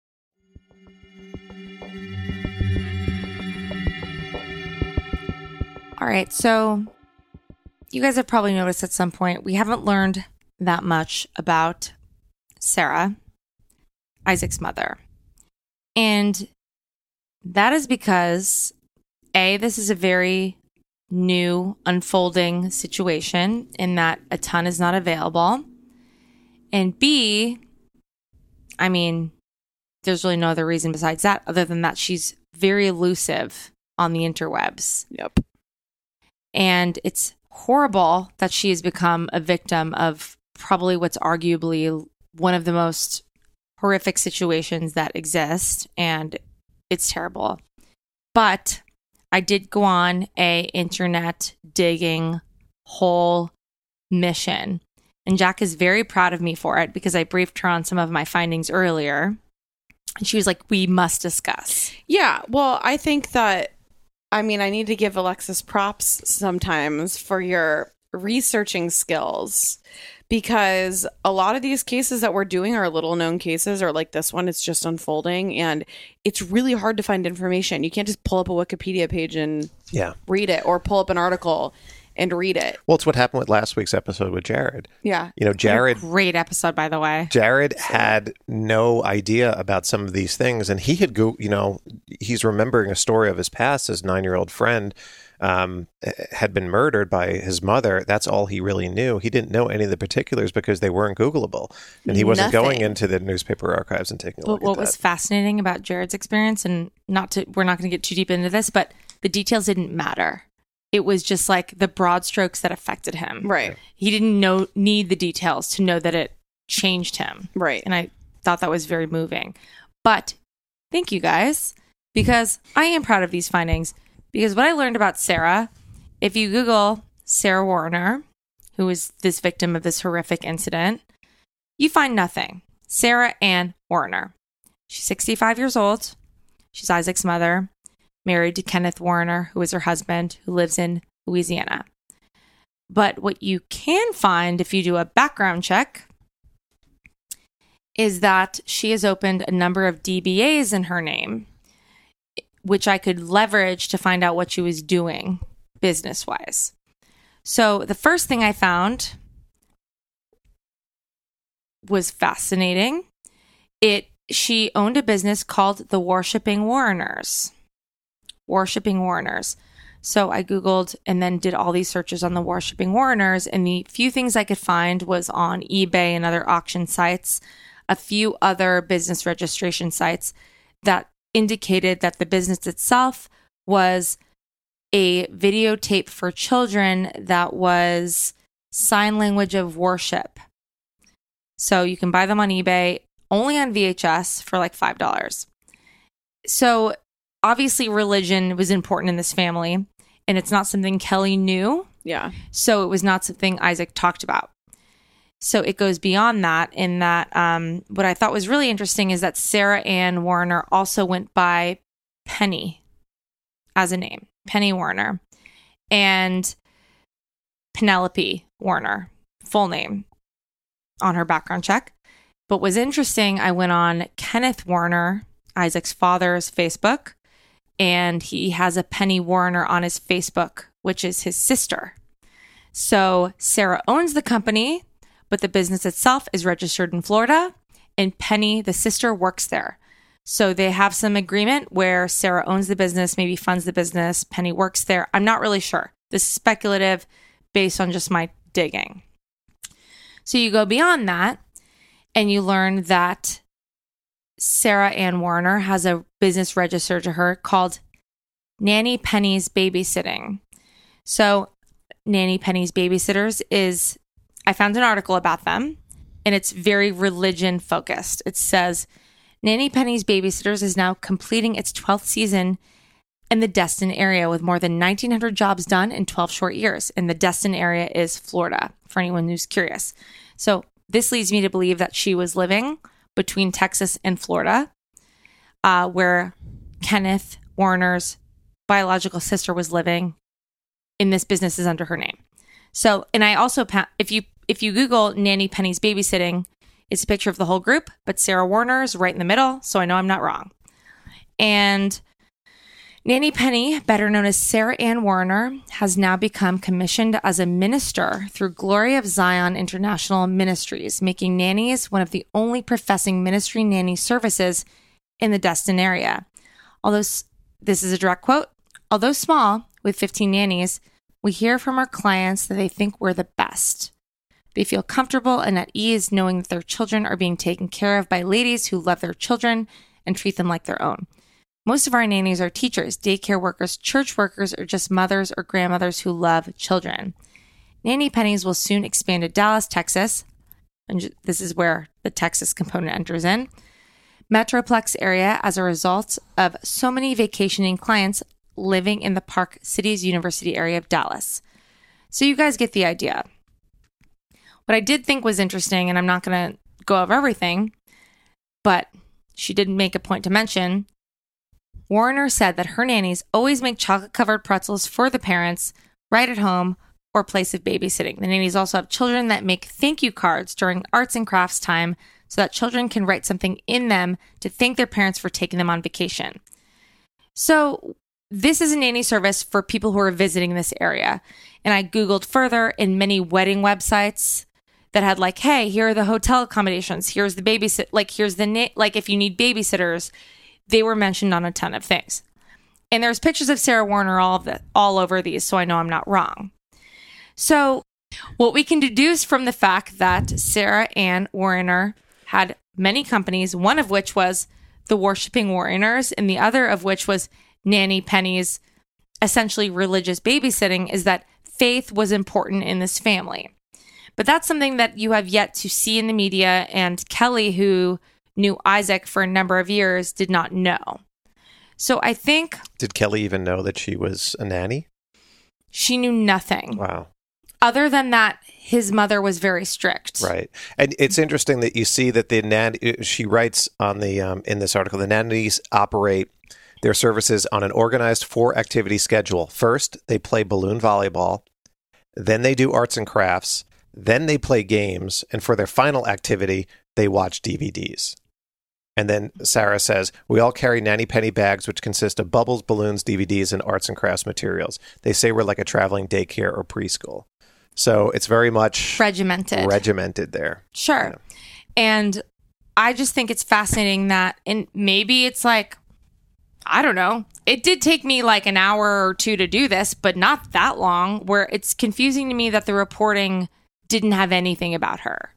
All right, so you guys have probably noticed at some point we haven't learned that much about Sarah, Isaac's mother. And that is because, A, this is a very new unfolding situation in that a ton is not available. And B, I mean, there's really no other reason besides that, other than that she's very elusive on the interwebs. Yep. And it's horrible that she has become a victim of probably what's arguably one of the most horrific situations that exist, and it's terrible. But I did go on a internet digging whole mission, and Jack is very proud of me for it because I briefed her on some of my findings earlier, and she was like, we must discuss. Yeah, well, I think that, I mean, I need to give Alexis props sometimes for your researching skills, because a lot of these cases that we're doing are little known cases, or like this one, it's just unfolding, and it's really hard to find information. You can't just pull up a Wikipedia page and yeah. read it, or pull up an article and read it. Well, it's what happened with last week's episode with Jared. Yeah. You know, Jared... Great episode, by the way. Jared had no idea about some of these things, and he had, go, you know, he's remembering a story of his past. His nine-year-old friend um, had been murdered by his mother. That's all he really knew. He didn't know any of the particulars because they weren't Googleable, and he wasn't Nothing. going into the newspaper archives and taking a But look what at was that. fascinating about Jared's experience, and not to, we're not going to get too deep into this, but the details didn't matter. It was just like the broad strokes that affected him. Right. He didn't know need the details to know that it changed him. Right. And I thought that was very moving. But thank you guys, because I am proud of these findings. Because what I learned about Sarah, if you Google Sarah Warner, who was this victim of this horrific incident, you find nothing. Sarah Ann Warner. She's sixty-five years old. She's Isaac's mother, married to Kenneth Warner, who is her husband, who lives in Louisiana. But what you can find if you do a background check is that she has opened a number of D B As in her name, which I could leverage to find out what she was doing business-wise. So the first thing I found was fascinating. It she owned a business called the Worshipping Warreners. Worshipping Warreners. So I Googled and then did all these searches on the Worshipping Warreners, and the few things I could find was on eBay and other auction sites, a few other business registration sites that indicated that the business itself was a videotape for children that was sign language of worship. So you can buy them on eBay, only on V H S for like five dollars. So obviously religion was important in this family, and it's not something Kelly knew. Yeah. So it was not something Isaac talked about. So it goes beyond that in that um, what I thought was really interesting is that Sarah Ann Warner also went by Penny as a name, Penny Warner, and Penelope Warner, full name, on her background check. But was interesting, I went on Kenneth Warner, Isaac's father's Facebook, and he has a Penny Warner on his Facebook, which is his sister. So Sarah owns the company, but the business itself is registered in Florida, and Penny, the sister, works there. So they have some agreement where Sarah owns the business, maybe funds the business, Penny works there. I'm not really sure. This is speculative based on just my digging. So you go beyond that, and you learn that Sarah Ann Warner has a business registered to her called Nanny Penny's Babysitting. So Nanny Penny's Babysitters is, I found an article about them, and it's very religion focused. It says, Nanny Penny's Babysitters is now completing its twelfth season in the Destin area with more than nineteen hundred jobs done in twelve short years. And the Destin area is Florida, for anyone who's curious. So this leads me to believe that she was living between Texas and Florida, uh, where Kenneth Warner's biological sister was living, in this business is under her name. So, and I also, if you if you Google Nanny Penny's Babysitting, it's a picture of the whole group, but Sarah Warner is right in the middle, so I know I'm not wrong. And Nanny Penny, better known as Sarah Ann Warner, has now become commissioned as a minister through Glory of Zion International Ministries, making nannies one of the only professing ministry nanny services in the Destin area. Although, this is a direct quote, although small, with fifteen nannies, we hear from our clients that they think we're the best. They feel comfortable and at ease knowing that their children are being taken care of by ladies who love their children and treat them like their own. Most of our nannies are teachers, daycare workers, church workers, or just mothers or grandmothers who love children. Nanny Penny's will soon expand to Dallas, Texas, and this is where the Texas component enters in, Metroplex area as a result of so many vacationing clients living in the Park Cities University area of Dallas. So you guys get the idea. What I did think was interesting, and I'm not going to go over everything, but she did make a point to mention, Warner said that her nannies always make chocolate-covered pretzels for the parents right at home or place of babysitting. The nannies also have children that make thank you cards during arts and crafts time so that children can write something in them to thank their parents for taking them on vacation. So this is a nanny service for people who are visiting this area. And I Googled further in many wedding websites that had like, hey, here are the hotel accommodations. Here's the babysit, like here's the, na- like if you need babysitters, they were mentioned on a ton of things. And there's pictures of Sarah Warner all of the, all over these, so I know I'm not wrong. So what we can deduce from the fact that Sarah Ann Warner had many companies, one of which was the Worshipping Warners, and the other of which was Nanny Penny's essentially religious babysitting, is that faith was important in this family. But that's something that you have yet to see in the media, and Kelly, who knew Isaac for a number of years, did not know. So I think... Did Kelly even know that she was a nanny? She knew nothing. Wow. Other than that, his mother was very strict. Right. And it's interesting that you see that the nanny, she writes on the um, in this article, the nannies operate their services on an organized four-activity schedule. First, they play balloon volleyball. Then they do arts and crafts. Then they play games. And for their final activity, they watch D V Ds. And then Sarah says, we all carry Nanny Penny bags, which consist of bubbles, balloons, D V Ds, and arts and crafts materials. They say we're like a traveling daycare or preschool. So it's very much regimented, regimented there. Sure. You know. And I just think it's fascinating that, and maybe it's like, I don't know. It did take me like an hour or two to do this, but not that long, where it's confusing to me that the reporting didn't have anything about her.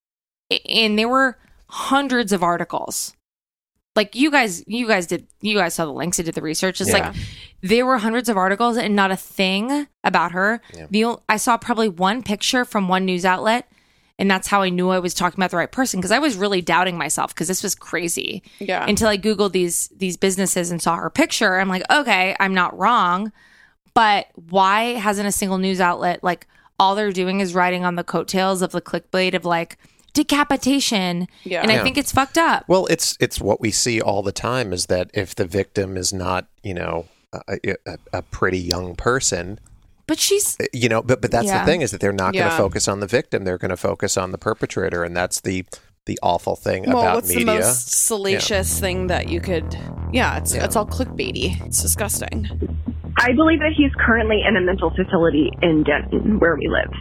And there were hundreds of articles. Like you guys, you guys did, you guys saw the links and did the research. It's Yeah. like there were hundreds of articles and not a thing about her. Yeah. The o- I saw probably one picture from one news outlet, and that's how I knew I was talking about the right person, because I was really doubting myself because this was crazy. Yeah. Until I Googled these these businesses and saw her picture, I'm like, okay, I'm not wrong. But why hasn't a single news outlet, like all they're doing is riding on the coattails of the clickbait of like decapitation? Yeah. And I Yeah. think it's fucked up. Well, it's it's what we see all the time is that if the victim is not, you know, a, a, a pretty young person, But she's, you know, but but that's Yeah. the thing is that they're not going Yeah. to focus on the victim. They're going to focus on the perpetrator, and that's the the awful thing Well, about what's media. the most salacious thing that you could... Yeah, it's Yeah. it's all clickbaity. It's disgusting. I believe that he's currently in a mental facility in Denton, where we live.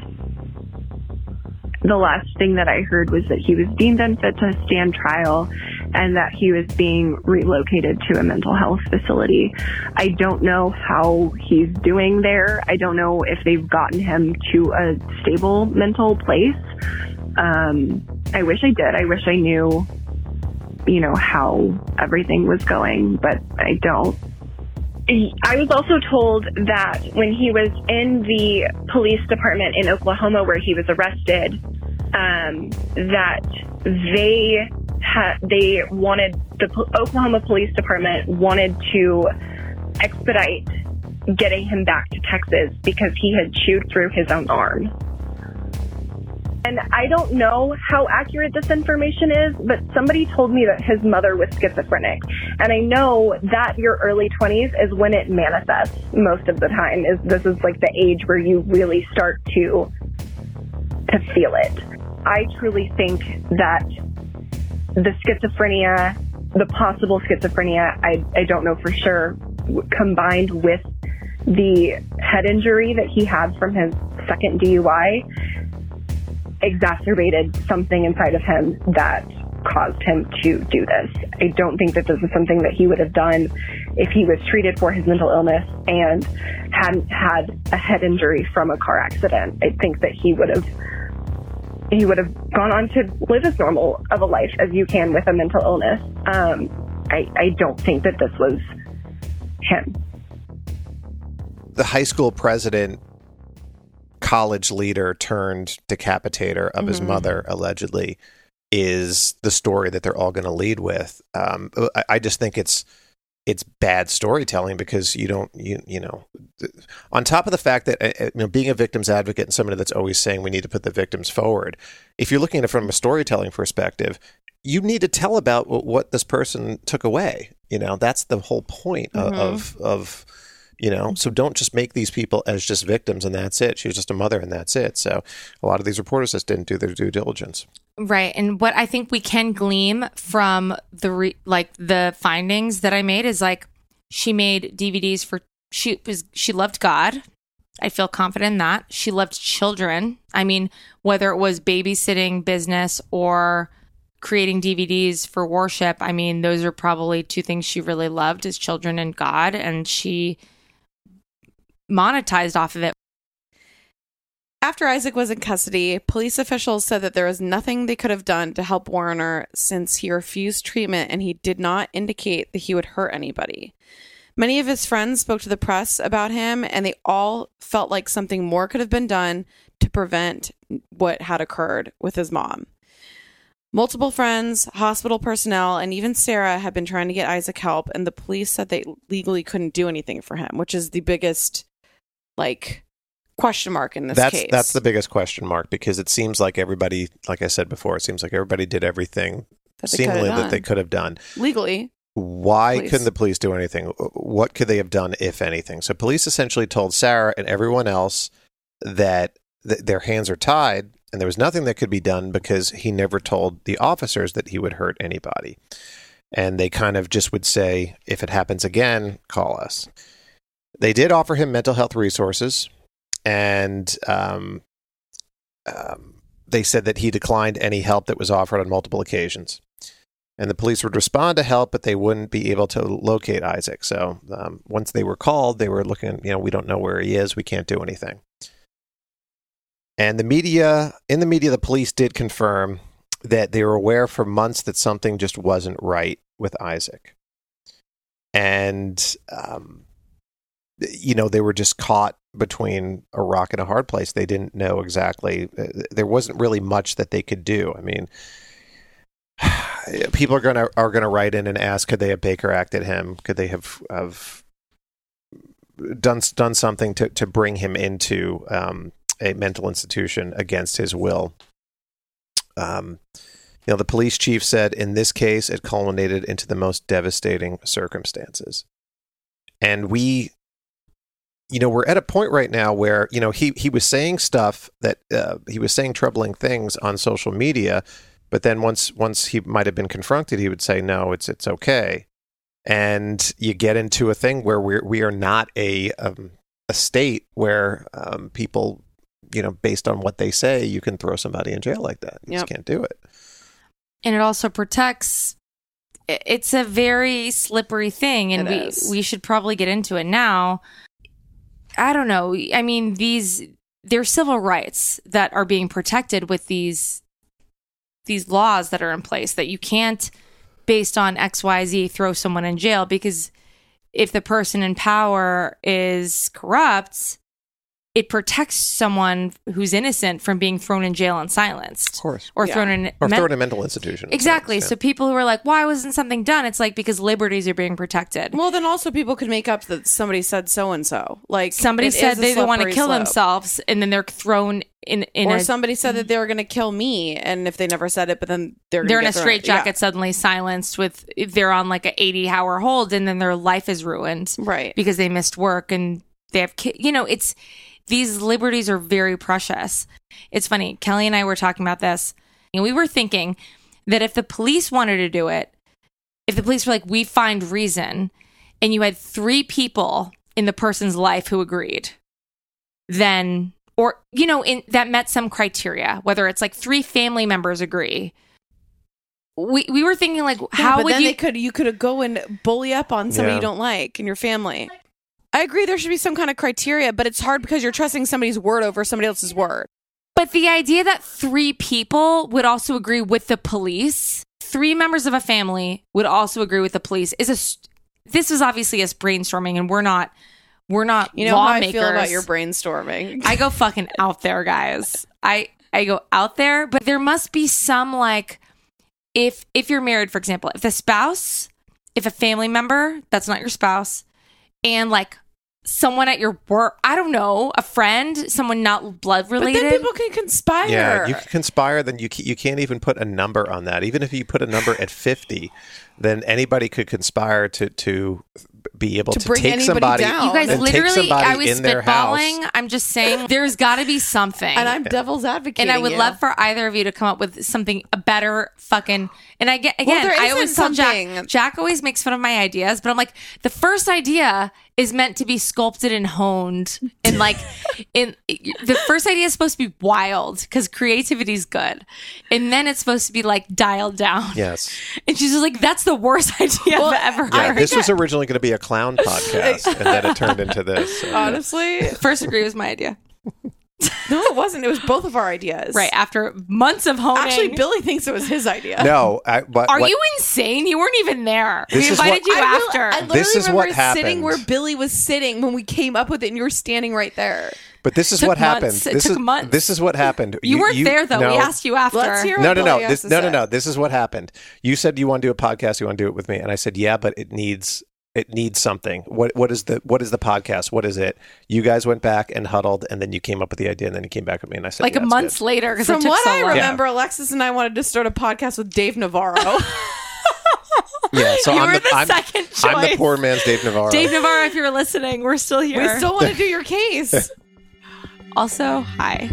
The last thing that I heard was that he was deemed unfit to stand trial and that he was being relocated to a mental health facility. I don't know how he's doing there. I don't know if they've gotten him to a stable mental place. Um, I wish I did. I wish I knew, you know, how everything was going, but I don't. I was also told that when he was in the police department in Oklahoma where he was arrested, um, that they ha- they wanted the P- Oklahoma Police Department wanted to expedite getting him back to Texas because he had chewed through his own arm. And I don't know how accurate this information is, but somebody told me that his mother was schizophrenic. And I know that your early twenties is when it manifests most of the time. Is this is like the age where you really start to to feel it. I truly think that the schizophrenia, the possible schizophrenia, I, I don't know for sure, combined with the head injury that he had from his second D U I, exacerbated something inside of him that caused him to do this. I don't think that this is something that he would have done if he was treated for his mental illness and hadn't had a head injury from a car accident. I think that he would have he would have gone on to live as normal of a life as you can with a mental illness. Um, I, I don't think that this was him. The high school president, college leader turned decapitator of mm-hmm. his mother, allegedly, is the story that they're all going to lead with. Um, I, I just think it's it's bad storytelling because you don't you you know on top of the fact that uh, you know being a victim's advocate and somebody that's always saying we need to put the victims forward. If you're looking at it from a storytelling perspective, you need to tell about what, what this person took away. You know, that's the whole point mm-hmm. of of. You know, so don't just make these people as just victims and that's it. She was just a mother and that's it. So a lot of these reporters just didn't do their due diligence. Right. And what I think we can glean from the re- like the findings that I made is like she made D V Ds for she was she loved God. I feel confident in that. She loved children. I mean, whether it was babysitting business or creating D V Ds for worship, I mean, those are probably two things she really loved is children and God. And she monetized off of it. After Isaac was in custody, police officials said that there was nothing they could have done to help Warner since he refused treatment and he did not indicate that he would hurt anybody. Many of his friends spoke to the press about him and they all felt like something more could have been done to prevent what had occurred with his mom. Multiple friends, hospital personnel, and even Sarah had been trying to get Isaac help, and the police said they legally couldn't do anything for him, which is the biggest like question mark in this that's, case. That's the biggest question mark because it seems like everybody, like I said before, it seems like everybody did everything that seemingly that they could have done. Legally. Why police. couldn't the police do anything? What could they have done, if anything? So police essentially told Sarah and everyone else that th- their hands are tied and there was nothing that could be done because he never told the officers that he would hurt anybody. And they kind of just would say, if it happens again, call us. They did offer him mental health resources, and um, um, they said that he declined any help that was offered on multiple occasions. And the police would respond to help, but they wouldn't be able to locate Isaac. So um, once they were called, they were looking, you know, we don't know where he is. We can't do anything. And the media, in the media, the police did confirm that they were aware for months that something just wasn't right with Isaac. And, um, you know, they were just caught between a rock and a hard place. They didn't know exactly. There wasn't really much that they could do. I mean, people are gonna are gonna write in and ask, could they have Baker acted him? Could they have have done done something to to bring him into um, a mental institution against his will? Um, you know, the police chief said in this case, it culminated into the most devastating circumstances, and we. You know, we're at a point right now where, you know, he, he was saying stuff that uh, he was saying troubling things on social media, but then once once he might have been confronted, he would say, no, it's it's okay. And you get into a thing where we're, we are not a um, a state where um, people, you know, based on what they say, you can throw somebody in jail like that. You yep. just can't do it. And it also protects. It's a very slippery thing, and it we is. we should probably get into it now. I don't know. I mean, these they're civil rights that are being protected with these these laws that are in place that you can't, based on X Y Z, throw someone in jail because if the person in power is corrupt, it protects someone who's innocent from being thrown in jail and silenced. Of course. Or Yeah. thrown in Or men- thrown in a mental institution. Exactly. Yeah. So people who are like, why wasn't something done? It's like, because liberties are being protected. Well, then also people could make up that somebody said so and so. Like Somebody it said is a they don't want to slippery kill slope. themselves, and then they're thrown in in or a somebody said that they were going to kill me, and if they never said it, but then they're they're gonna in a get thrown- straitjacket, suddenly silenced with they're on like an eighty hour hold, and then their life is ruined, right? Because they missed work and they have ki- you know it's these liberties are very precious. It's funny, Kelly and I were talking about this, and we were thinking that if the police wanted to do it, if the police were like, we find reason, and you had three people in the person's life who agreed, then or you know in that met some criteria, whether it's like three family members agree. We we were thinking like, Yeah, how but would then you they could you could go and bully up on somebody Yeah. you don't like in your family. I agree there should be some kind of criteria, but it's hard because you're trusting somebody's word over somebody else's word. But the idea that three people would also agree with the police, three members of a family would also agree with the police, is a. st- This was obviously us brainstorming, and we're not. We're not. You know how lawmakers. I feel about your brainstorming. I go fucking out there, guys. I I go out there, but there must be some like, if if you're married, for example, if the spouse, if a family member that's not your spouse, and like someone at your work, I don't know, a friend, someone not blood related. But then people can conspire. Yeah, you can conspire, then you ca- you can't even put a number on that. Even if you put a number at fifty, then anybody could conspire to to be able to, To bring take anybody somebody down. You guys, and take literally, somebody I was in their house. spitballing. I'm just saying, there's got to be something. And I'm devil's advocate. And I would love for either of you to come up with something a better fucking. And I get Well, again, there I isn't always tell Jack. something. Jack always makes fun of my ideas, but I'm like, the first idea is meant to be sculpted and honed, and like, in the first idea is supposed to be wild because creativity is good, and then it's supposed to be like dialed down. Yes. And she's just like, that's the worst idea I've ever Yeah, heard. this was originally going to be a clown podcast, and then it turned into this. So, yeah. Honestly, First degree was my idea. no, it wasn't. It was both of our ideas. Right after months of honing. Actually, Billy thinks it was his idea. No, I, but Are what- you insane? You weren't even there. This we is invited what- you I really- after. I literally This is remember what sitting happened. where Billy was sitting when we came up with it, and you were standing right there. But this is Took what happened. months. It This took is months. this is what happened. You weren't there, though. no. We asked you after. Let's hear No, what no, no. Billy has This, to no, no, say. no. This is what happened. You said you want to do a podcast. You want to do it with me, and I said, yeah, but it needs it needs something. What what is the what is the podcast? What is it? You guys went back and huddled, and then you came up with the idea, and then you came back with me, and I said, like yeah, a it's months good. later, because it From took what so I long. remember, Alexis and I wanted to start a podcast with Dave Navarro. Yeah, so You I'm were the, the I'm, second I'm the choice. poor man's Dave Navarro. Dave Navarro, if you're listening, we're still here. we still want to do your case. Also, hi.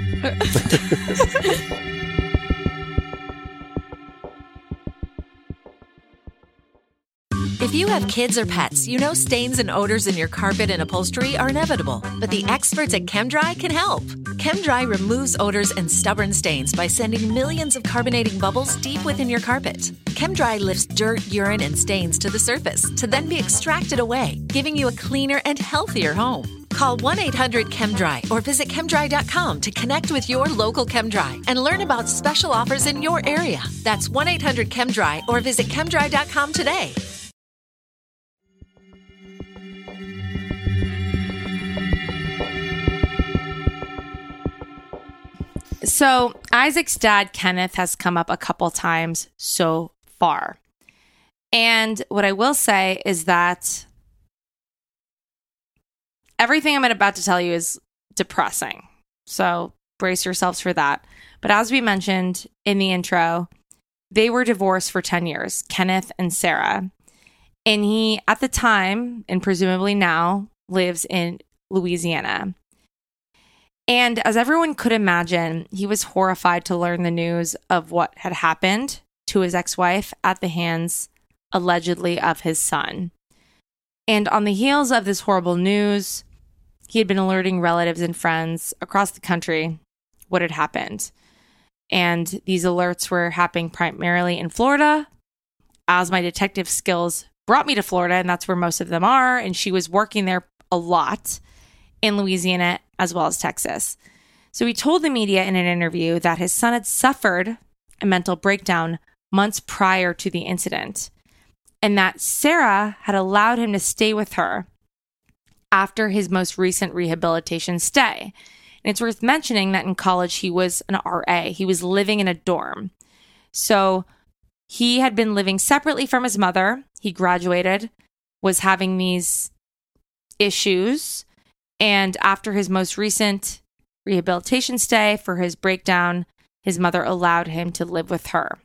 If you have kids or pets, you know stains and odors in your carpet and upholstery are inevitable, but the experts at ChemDry can help. ChemDry removes odors and stubborn stains by sending millions of carbonating bubbles deep within your carpet. ChemDry lifts dirt, urine, and stains to the surface to then be extracted away, giving you a cleaner and healthier home. Call one eight hundred ChemDry or visit chemdry dot com to connect with your local ChemDry and learn about special offers in your area. That's one eight hundred ChemDry or visit chemdry dot com today. So Isaac's dad, Kenneth, has come up a couple times so far. And what I will say is that everything I'm about to tell you is depressing. So brace yourselves for that. But as we mentioned in the intro, they were divorced for ten years, Kenneth and Sarah. And he, at the time, and presumably now, lives in Louisiana. And as everyone could imagine, he was horrified to learn the news of what had happened to his ex-wife at the hands, allegedly, of his son. And on the heels of this horrible news, he had been alerting relatives and friends across the country what had happened. And these alerts were happening primarily in Florida, as my detective skills brought me to Florida, and that's where most of them are. And she was working there a lot in Louisiana as well as Texas. So he told the media in an interview that his son had suffered a mental breakdown months prior to the incident, and that Sarah had allowed him to stay with her after his most recent rehabilitation stay. And it's worth mentioning that in college, he was an R A. He was living in a dorm. So he had been living separately from his mother. He graduated, was having these issues. And after his most recent rehabilitation stay for his breakdown, his mother allowed him to live with her.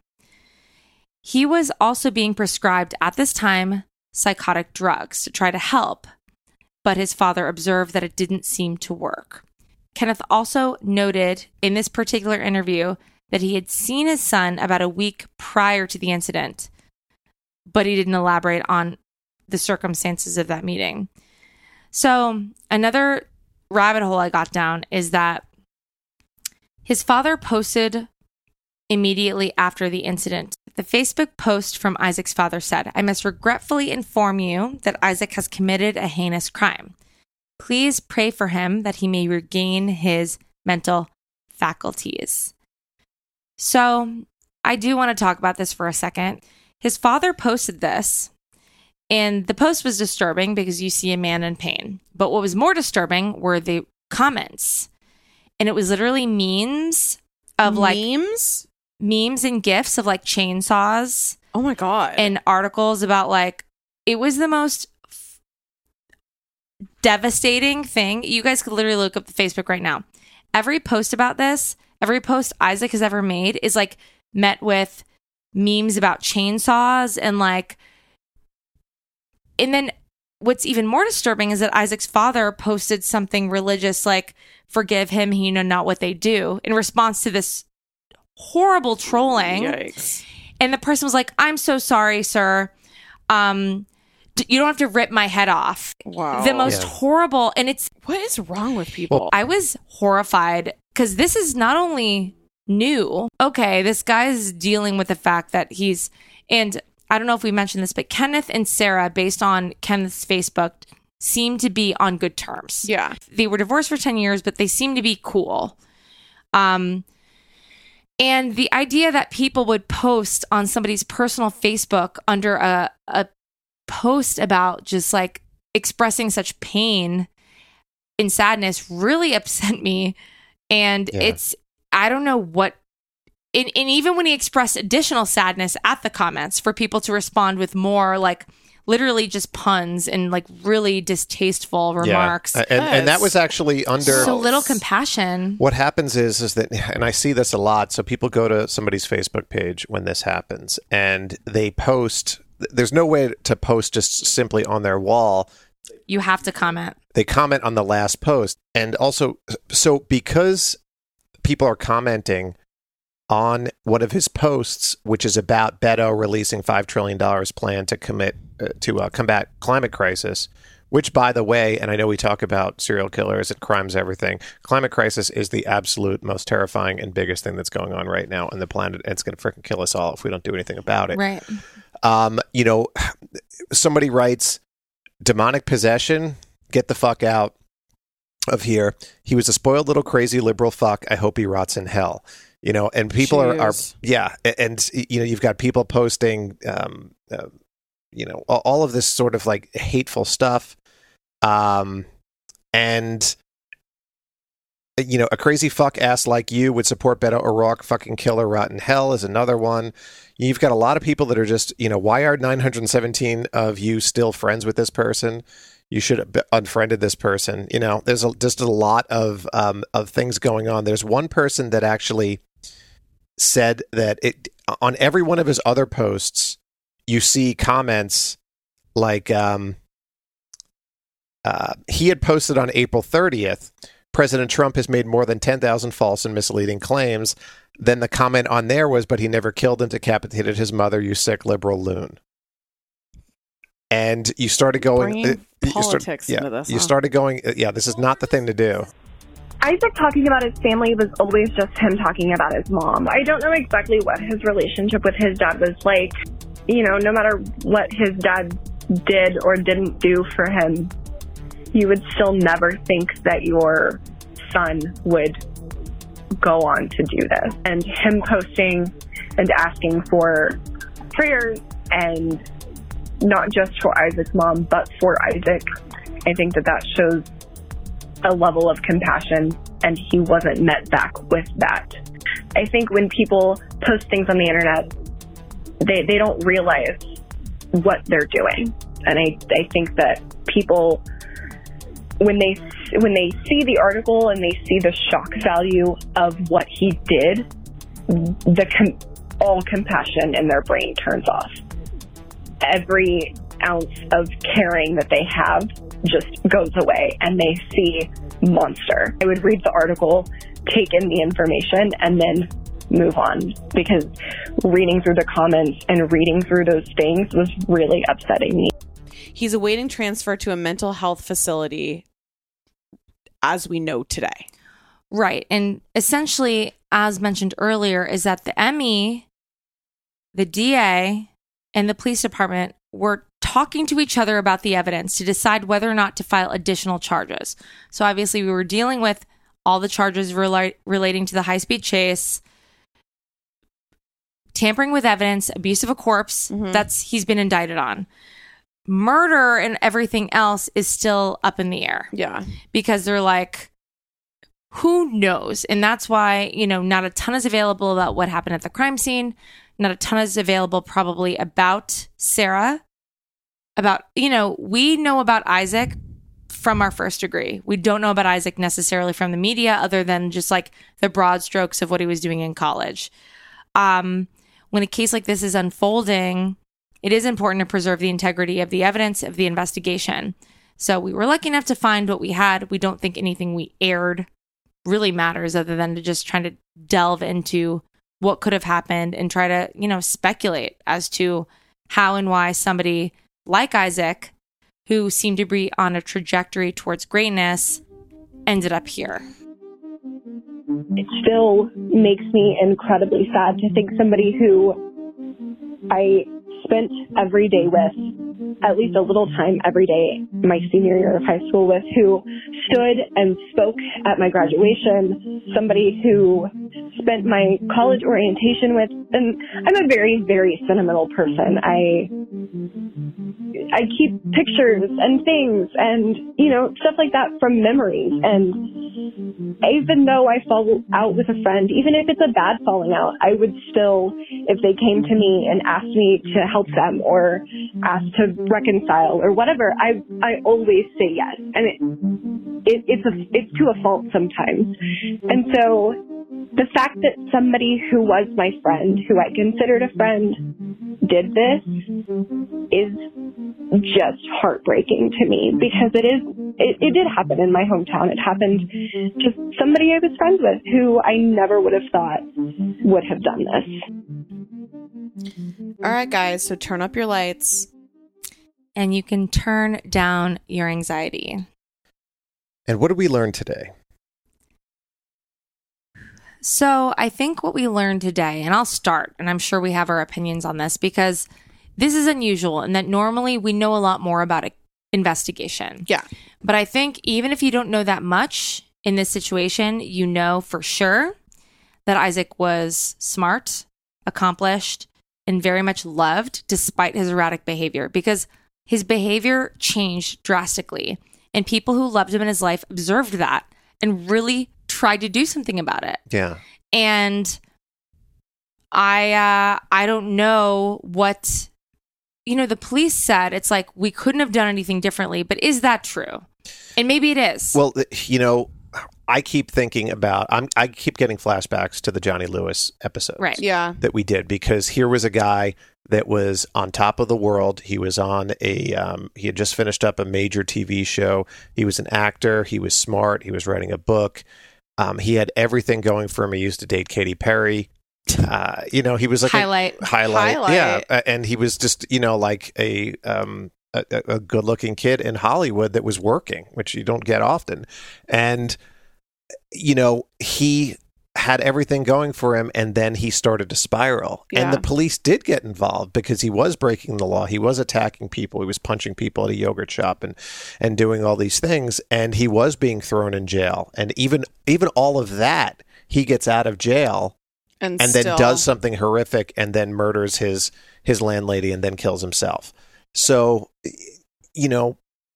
He was also being prescribed at this time psychotic drugs to try to help, but his father observed that it didn't seem to work. Kenneth also noted in this particular interview that he had seen his son about a week prior to the incident, but he didn't elaborate on the circumstances of that meeting. So another rabbit hole I got down is that his father posted immediately after the incident. The Facebook post from Isaac's father said, "I must regretfully inform you that Isaac has committed a heinous crime. Please pray for him that he may regain his mental faculties." So I do want to talk about this for a second. His father posted this, and the post was disturbing because you see a man in pain. But what was more disturbing were the comments. And it was literally memes of like memes, memes and GIFs of like chainsaws. Oh my God. And articles about like, it was the most f- devastating thing. You guys could literally look up the Facebook right now. Every post about this, every post Isaac has ever made is like met with memes about chainsaws and like, and then what's even more disturbing is that Isaac's father posted something religious like, "Forgive him, he know not what they do," in response to this horrible trolling. Yikes. And the person was like, "I'm so sorry, sir. Um, d- you don't have to rip my head off." Wow. The most Yeah. horrible. And it's, What is wrong with people? Well, I was horrified because this is not only new. Okay, this guy's dealing with the fact that he's, and I don't know if we mentioned this, but Kenneth and Sarah, based on Kenneth's Facebook, seem to be on good terms. Yeah. They were divorced for ten years, but they seem to be cool. Um, and the idea that people would post on somebody's personal Facebook under a, a post about just like expressing such pain and sadness really upset me. And Yeah. it's, I don't know what, and, and even when he expressed additional sadness at the comments for people to respond with more like literally just puns and like really distasteful remarks. Yeah. And, and that was actually under So little compassion. What happens is, is that, and I see this a lot. So people go to somebody's Facebook page when this happens and they post, there's no way to post just simply on their wall. You have to comment. They comment on the last post. And also, so because people are commenting on one of his posts, which is about Beto releasing five trillion dollars plan to commit uh, to uh, combat climate crisis, which, by the way, and I know we talk about serial killers and crimes, everything, climate crisis is the absolute most terrifying and biggest thing that's going on right now on the planet. And it's going to freaking kill us all if we don't do anything about it. Right. Um, you know, somebody writes, demonic possession, get the fuck out of here. He was a spoiled little crazy liberal fuck. I hope he rots in hell. You know, and people are, are, yeah. And, you know, you've got people posting, um, uh, you know, all, all of this sort of like hateful stuff. Um, and, you know, a crazy fuck ass like you would support Beto O'Rourke, fucking killer, rot in hell is another one. You've got a lot of people that are just, you know, why are nine hundred seventeen of you still friends with this person? You should have unfriended this person. You know, there's a, just a lot of, um, of things going on. There's one person that actually said that it on every one of his other posts, you see comments like um, uh, he had posted on April thirtieth, President Trump has made more than ten thousand false and misleading claims. Then the comment on there was, but he never killed and decapitated his mother, you sick liberal loon. And you started going... Bringing uh, politics you start, yeah, into this, You huh? started going, uh, yeah, this is not the thing to do. Isaac talking about his family was always just him talking about his mom. I don't know exactly what his relationship with his dad was like. You know, no matter what his dad did or didn't do for him, you would still never think that your son would go on to do this. And him posting and asking for prayers, and not just for Isaac's mom, but for Isaac, I think that that shows a level of compassion, and he wasn't met back with that. I think when people post things on the internet, they, they don't realize what they're doing. And I, I think that people, when they when they see the article and they see the shock value of what he did, the com- all compassion in their brain turns off. Every ounce of caring that they have just goes away, and they see monster. I would read the article, take in the information, and then move on, because reading through the comments and reading through those things was really upsetting me. He's awaiting transfer to a mental health facility as we know today. Right. And essentially, as mentioned earlier, is that the M E, the D A, and the police department were talking to each other about the evidence to decide whether or not to file additional charges. So obviously we were dealing with all the charges rela- relating to the high-speed chase, tampering with evidence, abuse of a corpse, mm-hmm. that's he's been indicted on. Murder and everything else is still up in the air. Yeah. Because they're like, who knows? And that's why, you know, not a ton is available about what happened at the crime scene. Not a ton is available probably about Sarah. About, you know, we know about Isaac from our first degree. We don't know about Isaac necessarily from the media, other than just like the broad strokes of what he was doing in college. Um, when a case like this is unfolding, it is important to preserve the integrity of the evidence of the investigation. So we were lucky enough to find what we had. We don't think anything we aired really matters, other than to just trying to delve into what could have happened and try to, you know, speculate as to how and why somebody like Isaac, who seemed to be on a trajectory towards greatness, ended up here. It still makes me incredibly sad to think somebody who I spent every day with, at least a little time every day, my senior year of high school with, who stood and spoke at my graduation, somebody who spent my college orientation with, and I'm a very, very sentimental person. I I keep pictures and things and, you know, stuff like that from memories. And even though I fall out with a friend, even if it's a bad falling out, I would still, if they came to me and asked me to help them or asked to reconcile or whatever, I I always say yes. And it, it it's a it's to a fault sometimes. And so the fact that somebody who was my friend, who I considered a friend, did this is just heartbreaking to me, because it is it, it did happen in my hometown. It happened to somebody I was friends with who I never would have thought would have done this. All right, guys, so turn up your lights. And you can turn down your anxiety. And what did we learn today? So I think what we learned today, and I'll start, and I'm sure we have our opinions on this, because this is unusual in that normally we know a lot more about an investigation. Yeah. But I think even if you don't know that much in this situation, you know for sure that Isaac was smart, accomplished, and very much loved despite his erratic behavior, because his behavior changed drastically. And people who loved him in his life observed that and really tried to do something about it. Yeah. And I uh, I don't know what, you know, the police said. It's like, we couldn't have done anything differently. But is that true? And maybe it is. Well, you know, I keep thinking about, I'm, I keep getting flashbacks to the Johnny Lewis episodes. Right. Yeah. That we did, because here was a guy that was on top of the world. He was on a, um, he had just finished up a major T V show. He was an actor. He was smart. He was writing a book. Um, he had everything going for him. He used to date Katy Perry. Uh, you know, he was like highlight, a, highlight, highlight. yeah. And he was just, you know, like a, um, a, a good-looking kid in Hollywood that was working, which you don't get often. And, you know, he had everything going for him, and then he started to spiral. Yeah. And the police did get involved because he was breaking the law. He was attacking people. He was punching people at a yogurt shop and, and doing all these things. And he was being thrown in jail. And even even all of that, he gets out of jail and, and still... then does something horrific and then murders his his landlady and then kills himself. So, you know,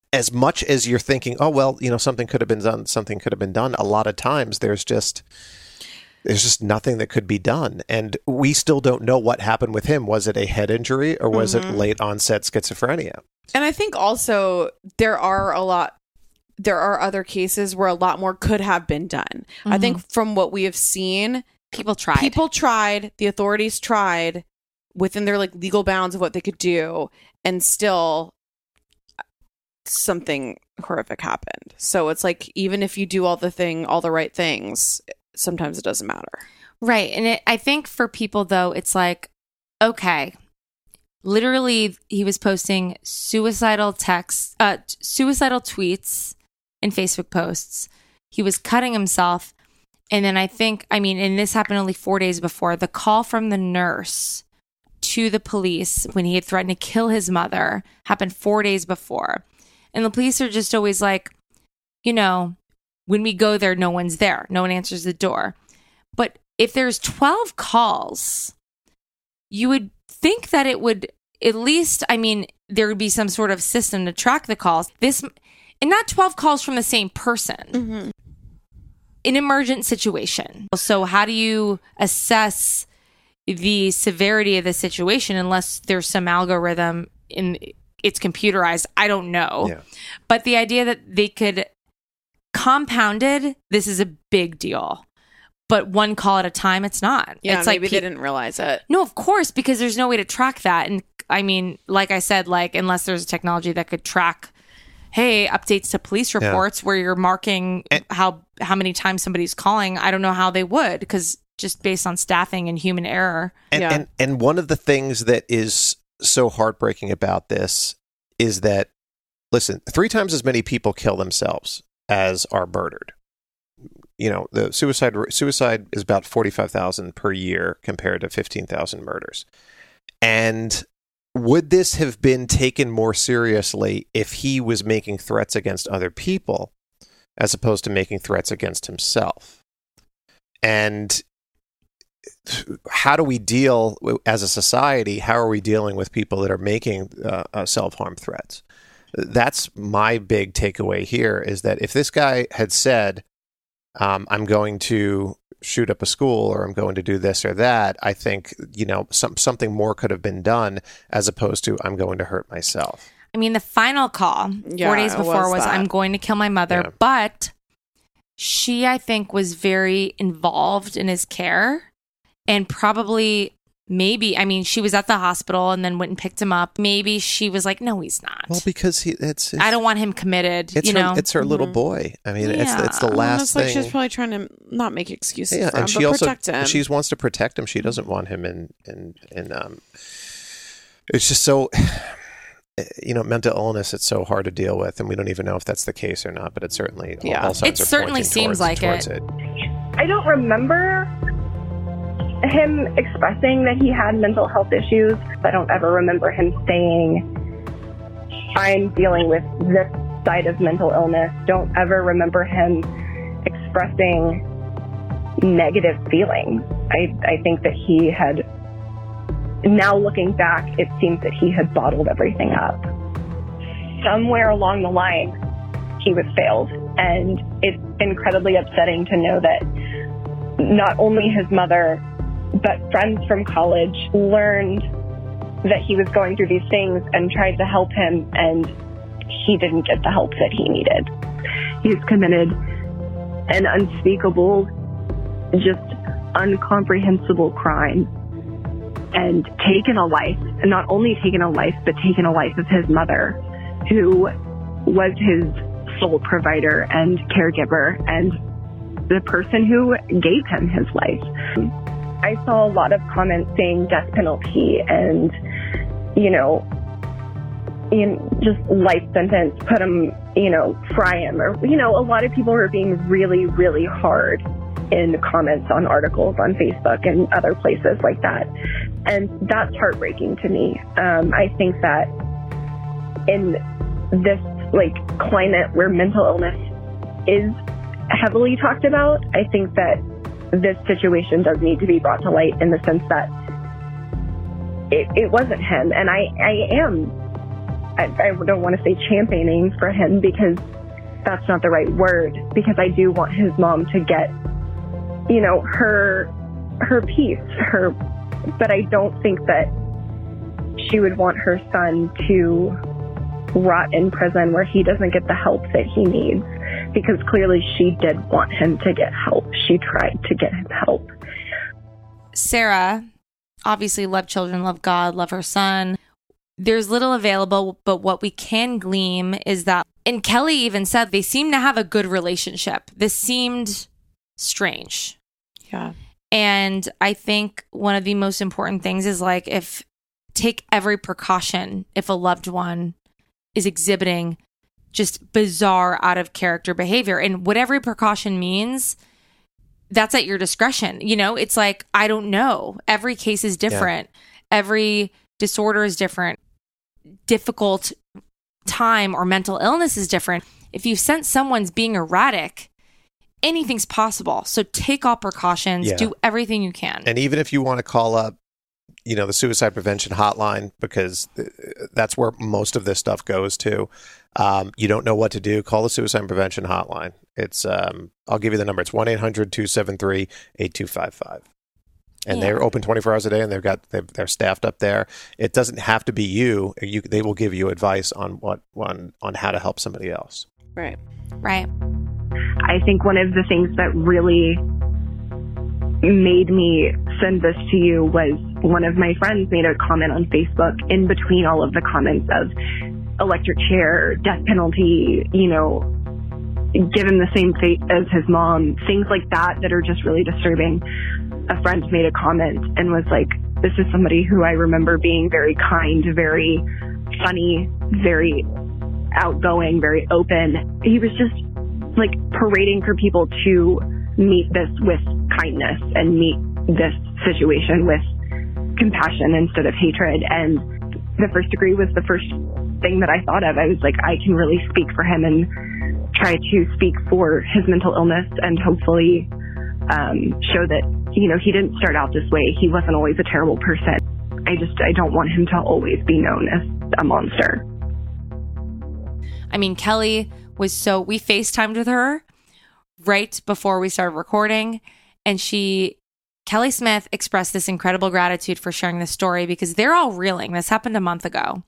as much as you're thinking, oh, well, you know, something could have been done, something could have been done, a lot of times there's just there's just nothing that could be done. And we still don't know what happened with him. Was it a head injury or was Mm-hmm. it late onset schizophrenia? And I think also there are a lot, there are other cases where a lot more could have been done. I think from what we have seen, People tried. people tried, the authorities tried within their like legal bounds of what they could do, and still something horrific happened. So it's like, even if you do all the thing, all the right things, sometimes it doesn't matter. Right. And it, I think for people, though, it's like, okay, literally, he was posting suicidal texts, uh, t- suicidal tweets and Facebook posts. He was cutting himself. And then I think, I mean, and this happened only four days before, the call from the nurse to the police when he had threatened to kill his mother happened four days before. And the police are just always like, you know, when we go there, no one's there. No one answers the door. But if there's twelve calls, you would think that it would at least, I mean, there would be some sort of system to track the calls. This, and not twelve calls from the same person. Mm-hmm. An emergent situation. So how do you assess the severity of the situation unless there's some algorithm in it's computerized? I don't know. Yeah. But the idea that they could compounded, this is a big deal. But one call at a time, it's not. Yeah, it's maybe like they didn't realize it. No, of course, because there's no way to track that. And I mean, like I said, like unless there's a technology that could track, hey, updates to police Yeah. reports where you're marking And- how how many times somebody's calling. I don't know how they would, because just based on staffing and human error. And, Yeah. and and one of the things that is so heartbreaking about this is that, listen, three times as many people kill themselves as are murdered. You know, the suicide suicide is about forty-five thousand per year compared to fifteen thousand murders. And would this have been taken more seriously if he was making threats against other people as opposed to making threats against himself? And how do we deal as a society? How are we dealing with people that are making uh, uh, self-harm threats? That's my big takeaway here, is that if this guy had said, um, I'm going to shoot up a school or I'm going to do this or that, I think, you know, some, something more could have been done as opposed to I'm going to hurt myself. I mean, the final call Yeah, four days it before was was, that. I'm going to kill my mother. Yeah. But she, I think, was very involved in his care and probably maybe, I mean, she was at the hospital and then went and picked him up. Maybe she was like, no, he's not. Well, because he, it's, it's I don't want him committed, It's you her, know? it's her little boy. I mean, it's it's the Yeah. last it's thing. like she's probably trying to not make excuses Yeah, for him, and she but also protect him. she wants to protect him. She doesn't want him in in in. Um, it's just so, you know, mental illness. It's so hard to deal with, and we don't even know if that's the case or not. But it certainly, Yeah. all signs It are certainly pointing seems towards, like towards it. I don't remember him expressing that he had mental health issues. I don't ever remember him saying, I'm dealing with this side of mental illness. Don't ever remember him expressing negative feelings. I, I think that he had, now looking back, it seems that he had bottled everything up. Somewhere along the line, he was failed. And it's incredibly upsetting to know that not only his mother, but friends from college learned that he was going through these things and tried to help him, and he didn't get the help that he needed. He's committed an unspeakable, just incomprehensible crime and taken a life, and not only taken a life, but taken a life of his mother, who was his sole provider and caregiver and the person who gave him his life. I saw a lot of comments saying death penalty and, you know, in just life sentence, put him, you know, fry him, or, you know, a lot of people were being really, really hard in comments on articles on Facebook and other places like that. And that's heartbreaking to me. Um, I think that in this, like, climate where mental illness is heavily talked about, I think that this situation does need to be brought to light in the sense that it, it wasn't him. And I, I am I, I don't want to say championing for him because that's not the right word, because I do want his mom to get, you know, her her peace, her, but I don't think that she would want her son to rot in prison where he doesn't get the help that he needs, because clearly she did want him to get help. She tried to get him help. Sarah obviously loved children, loved God, loved her son. There's little available, but what we can glean is that, and Kelly even said they seem to have a good relationship. This seemed strange. Yeah. And I think one of the most important things is like, if take every precaution if a loved one is exhibiting just bizarre, out of character behavior. And what every precaution means, that's at your discretion. You know, it's like, I don't know. Every case is different. Yeah. Every disorder is different. Difficult time or mental illness is different. If you sense someone's being erratic, anything's possible. So take all precautions, Yeah. do everything you can. And even if you want to call up, you know, the suicide prevention hotline, because th- that's where most of this stuff goes to. Um, you don't know what to do, call the suicide prevention hotline. It's, um, I'll give you the number. It's one eight hundred two seven three eight two five five. And Yeah. they're open twenty-four hours a day, and they've got, they've, they're staffed up there. It doesn't have to be you. You, they will give you advice on what, on, on how to help somebody else. Right. Right. I think one of the things that really made me send this to you was one of my friends made a comment on Facebook in between all of the comments of electric chair, death penalty, you know, give him the same fate as his mom, things like that that are just really disturbing. A friend made a comment and was like, this is somebody who I remember being very kind, very funny, very outgoing, very open. He was just like parading for people to meet this with kindness and meet this situation with compassion instead of hatred. And the first degree was the first thing that I thought of. I was like, I can really speak for him and try to speak for his mental illness and hopefully um, show that, you know, he didn't start out this way. He wasn't always a terrible person. I just, I don't want him to always be known as a monster. I mean, Kelly was so, we FaceTimed with her right before we started recording, and she, Kelly Smith expressed this incredible gratitude for sharing this story because they're all reeling. This happened a month ago.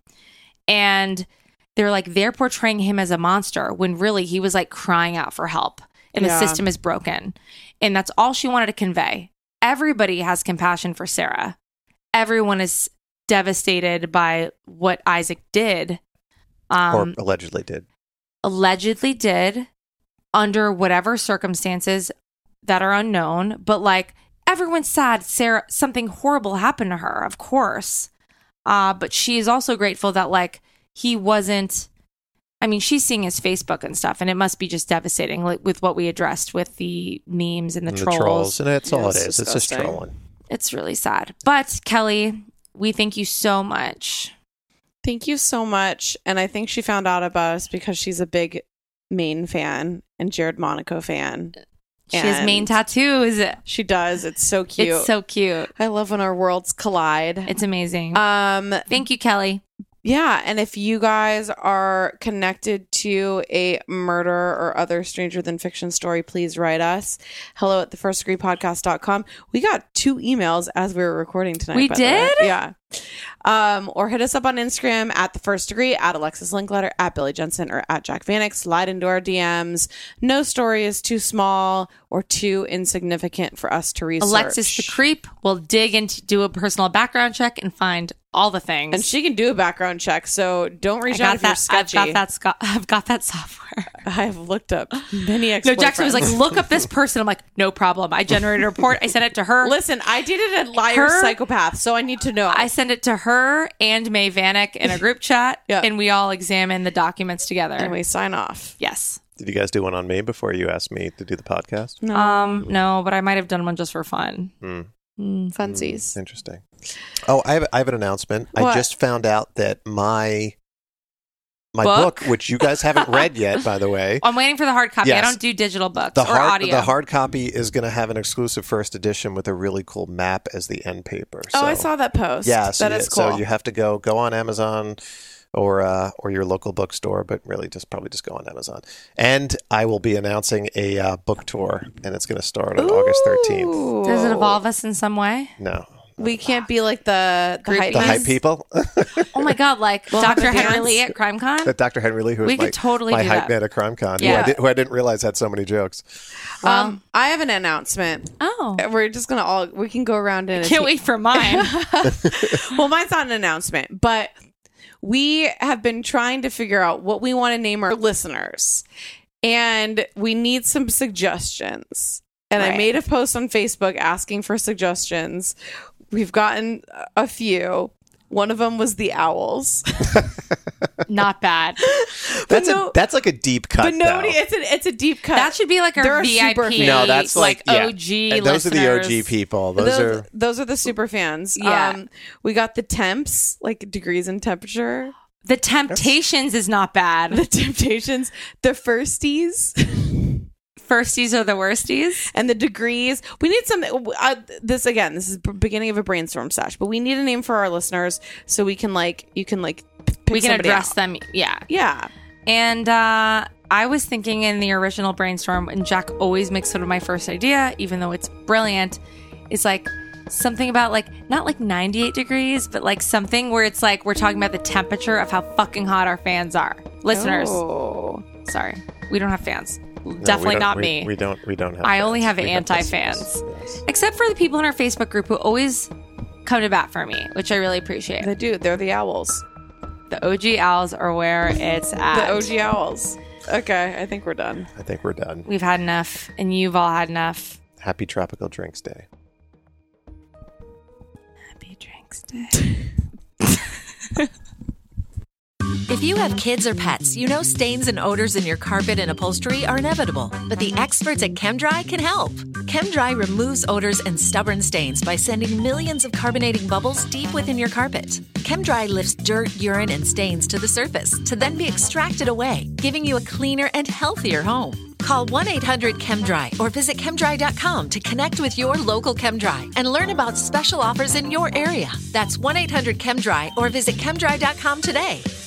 And they're like, they're portraying him as a monster when really he was like crying out for help and Yeah. the system is broken. And that's all she wanted to convey. Everybody has compassion for Sarah. Everyone is devastated by what Isaac did. Um, Or allegedly did. allegedly did under whatever circumstances that are unknown, but like everyone's sad Sarah something horrible happened to her, of course. Uh but she is also grateful that like he wasn't, I mean, she's seeing his Facebook and stuff, and it must be just devastating, like with what we addressed with the memes and the, And trolls. the trolls. And that's Yeah, all it's it is. It's just disgusting. trolling. It's really sad. But Kelly, we thank you so much. Thank you so much. And I think she found out about us because she's a big Maine fan and Jared Monaco fan. She has Maine tattoos. She does. It's so cute. It's so cute. I love when our worlds collide. It's amazing. Um, Thank you, Kelly. Yeah, and if you guys are connected to a murder or other stranger than fiction story, please write us. Hello at the first degree podcast dot com. We got two emails as we were recording tonight. We by the way. did? Yeah. Um, or hit us up on Instagram at the first degree, at Alexis Linkletter, at Billy Jensen, or at Jack Vanek. Slide into our D Ms. No story is too small or too insignificant for us to research. Alexis the creep will dig into, do a personal background check and find all the things. And she can do a background check, so don't reach I got out if you're that. sketchy. I've got that. Sco- I've got that software. I've looked up many ex No, Jackson was like, look up this person. I'm like, no problem. I generated a report. I sent it to her. Listen, I did it at Liar Her- Psychopath, so I need to know. I sent it to her and May Vanek in a group chat, Yeah. and we all examine the documents together. and we sign off. Yes. Did you guys do one on me before you asked me to do the podcast? No. Um. No, but I might have done one just for fun. Hmm. Mm. Funsies. Interesting. Oh, I have, I have an announcement. I What? just found out that my my Book? book, which you guys haven't read yet, by the way, I'm waiting for the hard copy. I Yes. don't do digital books the or hard audio. the hard copy is going to have an exclusive first edition with a really cool map as the end paper. Oh, So- I saw that post. Yeah, so that you, is cool. so you have to go go on Amazon, or uh, or your local bookstore, but really just probably just go on Amazon. And I will be announcing a uh, book tour, and it's going to start on Ooh. August thirteenth. Does it involve us in some way? No. We can't be like the the hype, the hype people. Oh my god, like we'll Doctor Henry Lee at CrimeCon. That Doctor Henry Lee, who was we my, could totally my do hype that. man at CrimeCon, Yeah. who, I did, who I didn't realize had so many jokes. Well, um, I have an announcement. Oh, we're just gonna all we can go around and can't wait for mine. Well, mine's not an announcement, but we have been trying to figure out what we want to name our listeners, and we need some suggestions. And Right. I made a post on Facebook asking for suggestions. We've gotten a few. One of them was the Owls. Not bad. That's no, a that's like a deep cut. But nobody, though. it's a it's a deep cut. That should be like our They're V I P. super fans. No, that's like, yeah. O G. And those listeners. are the O G people. Those, those are those are the super fans. Yeah. Um, we got the temps, like degrees in temperature. The Temptations is not bad. The Temptations, the Firsties. Firsties are the worsties. And the degrees. We need some. Uh, this again. This is b- beginning of a brainstorm sesh, but we need a name for our listeners so we can like you can like pick We can somebody address out. them. Yeah. Yeah. And uh, I was thinking in the original brainstorm, and Jack always makes fun of my first idea, even though it's brilliant. It's like something about like not like ninety-eight degrees, but like something where it's like we're talking about the temperature of how fucking hot our fans are. Listeners. Oh. Sorry, we don't have fans. no, Definitely we don't- not we, me. We don't. We don't have. I fans. only have We anti-fans. listeners. Yes. Except for the people in our Facebook group who always come to bat for me, which I really appreciate. They do. They're the Owls. The O G Owls are where it's at. The O G Owls. Okay, I think we're done. I think we're done. We've had enough, and you've all had enough. Happy Tropical Drinks Day. Happy Drinks Day. If you have kids or pets, you know stains and odors in your carpet and upholstery are inevitable. But the experts at ChemDry can help. ChemDry removes odors and stubborn stains by sending millions of carbonating bubbles deep within your carpet. ChemDry lifts dirt, urine, and stains to the surface to then be extracted away, giving you a cleaner and healthier home. Call one eight hundred ChemDry or visit chemdry dot com to connect with your local ChemDry and learn about special offers in your area. That's one eight hundred ChemDry or visit chemdry dot com today.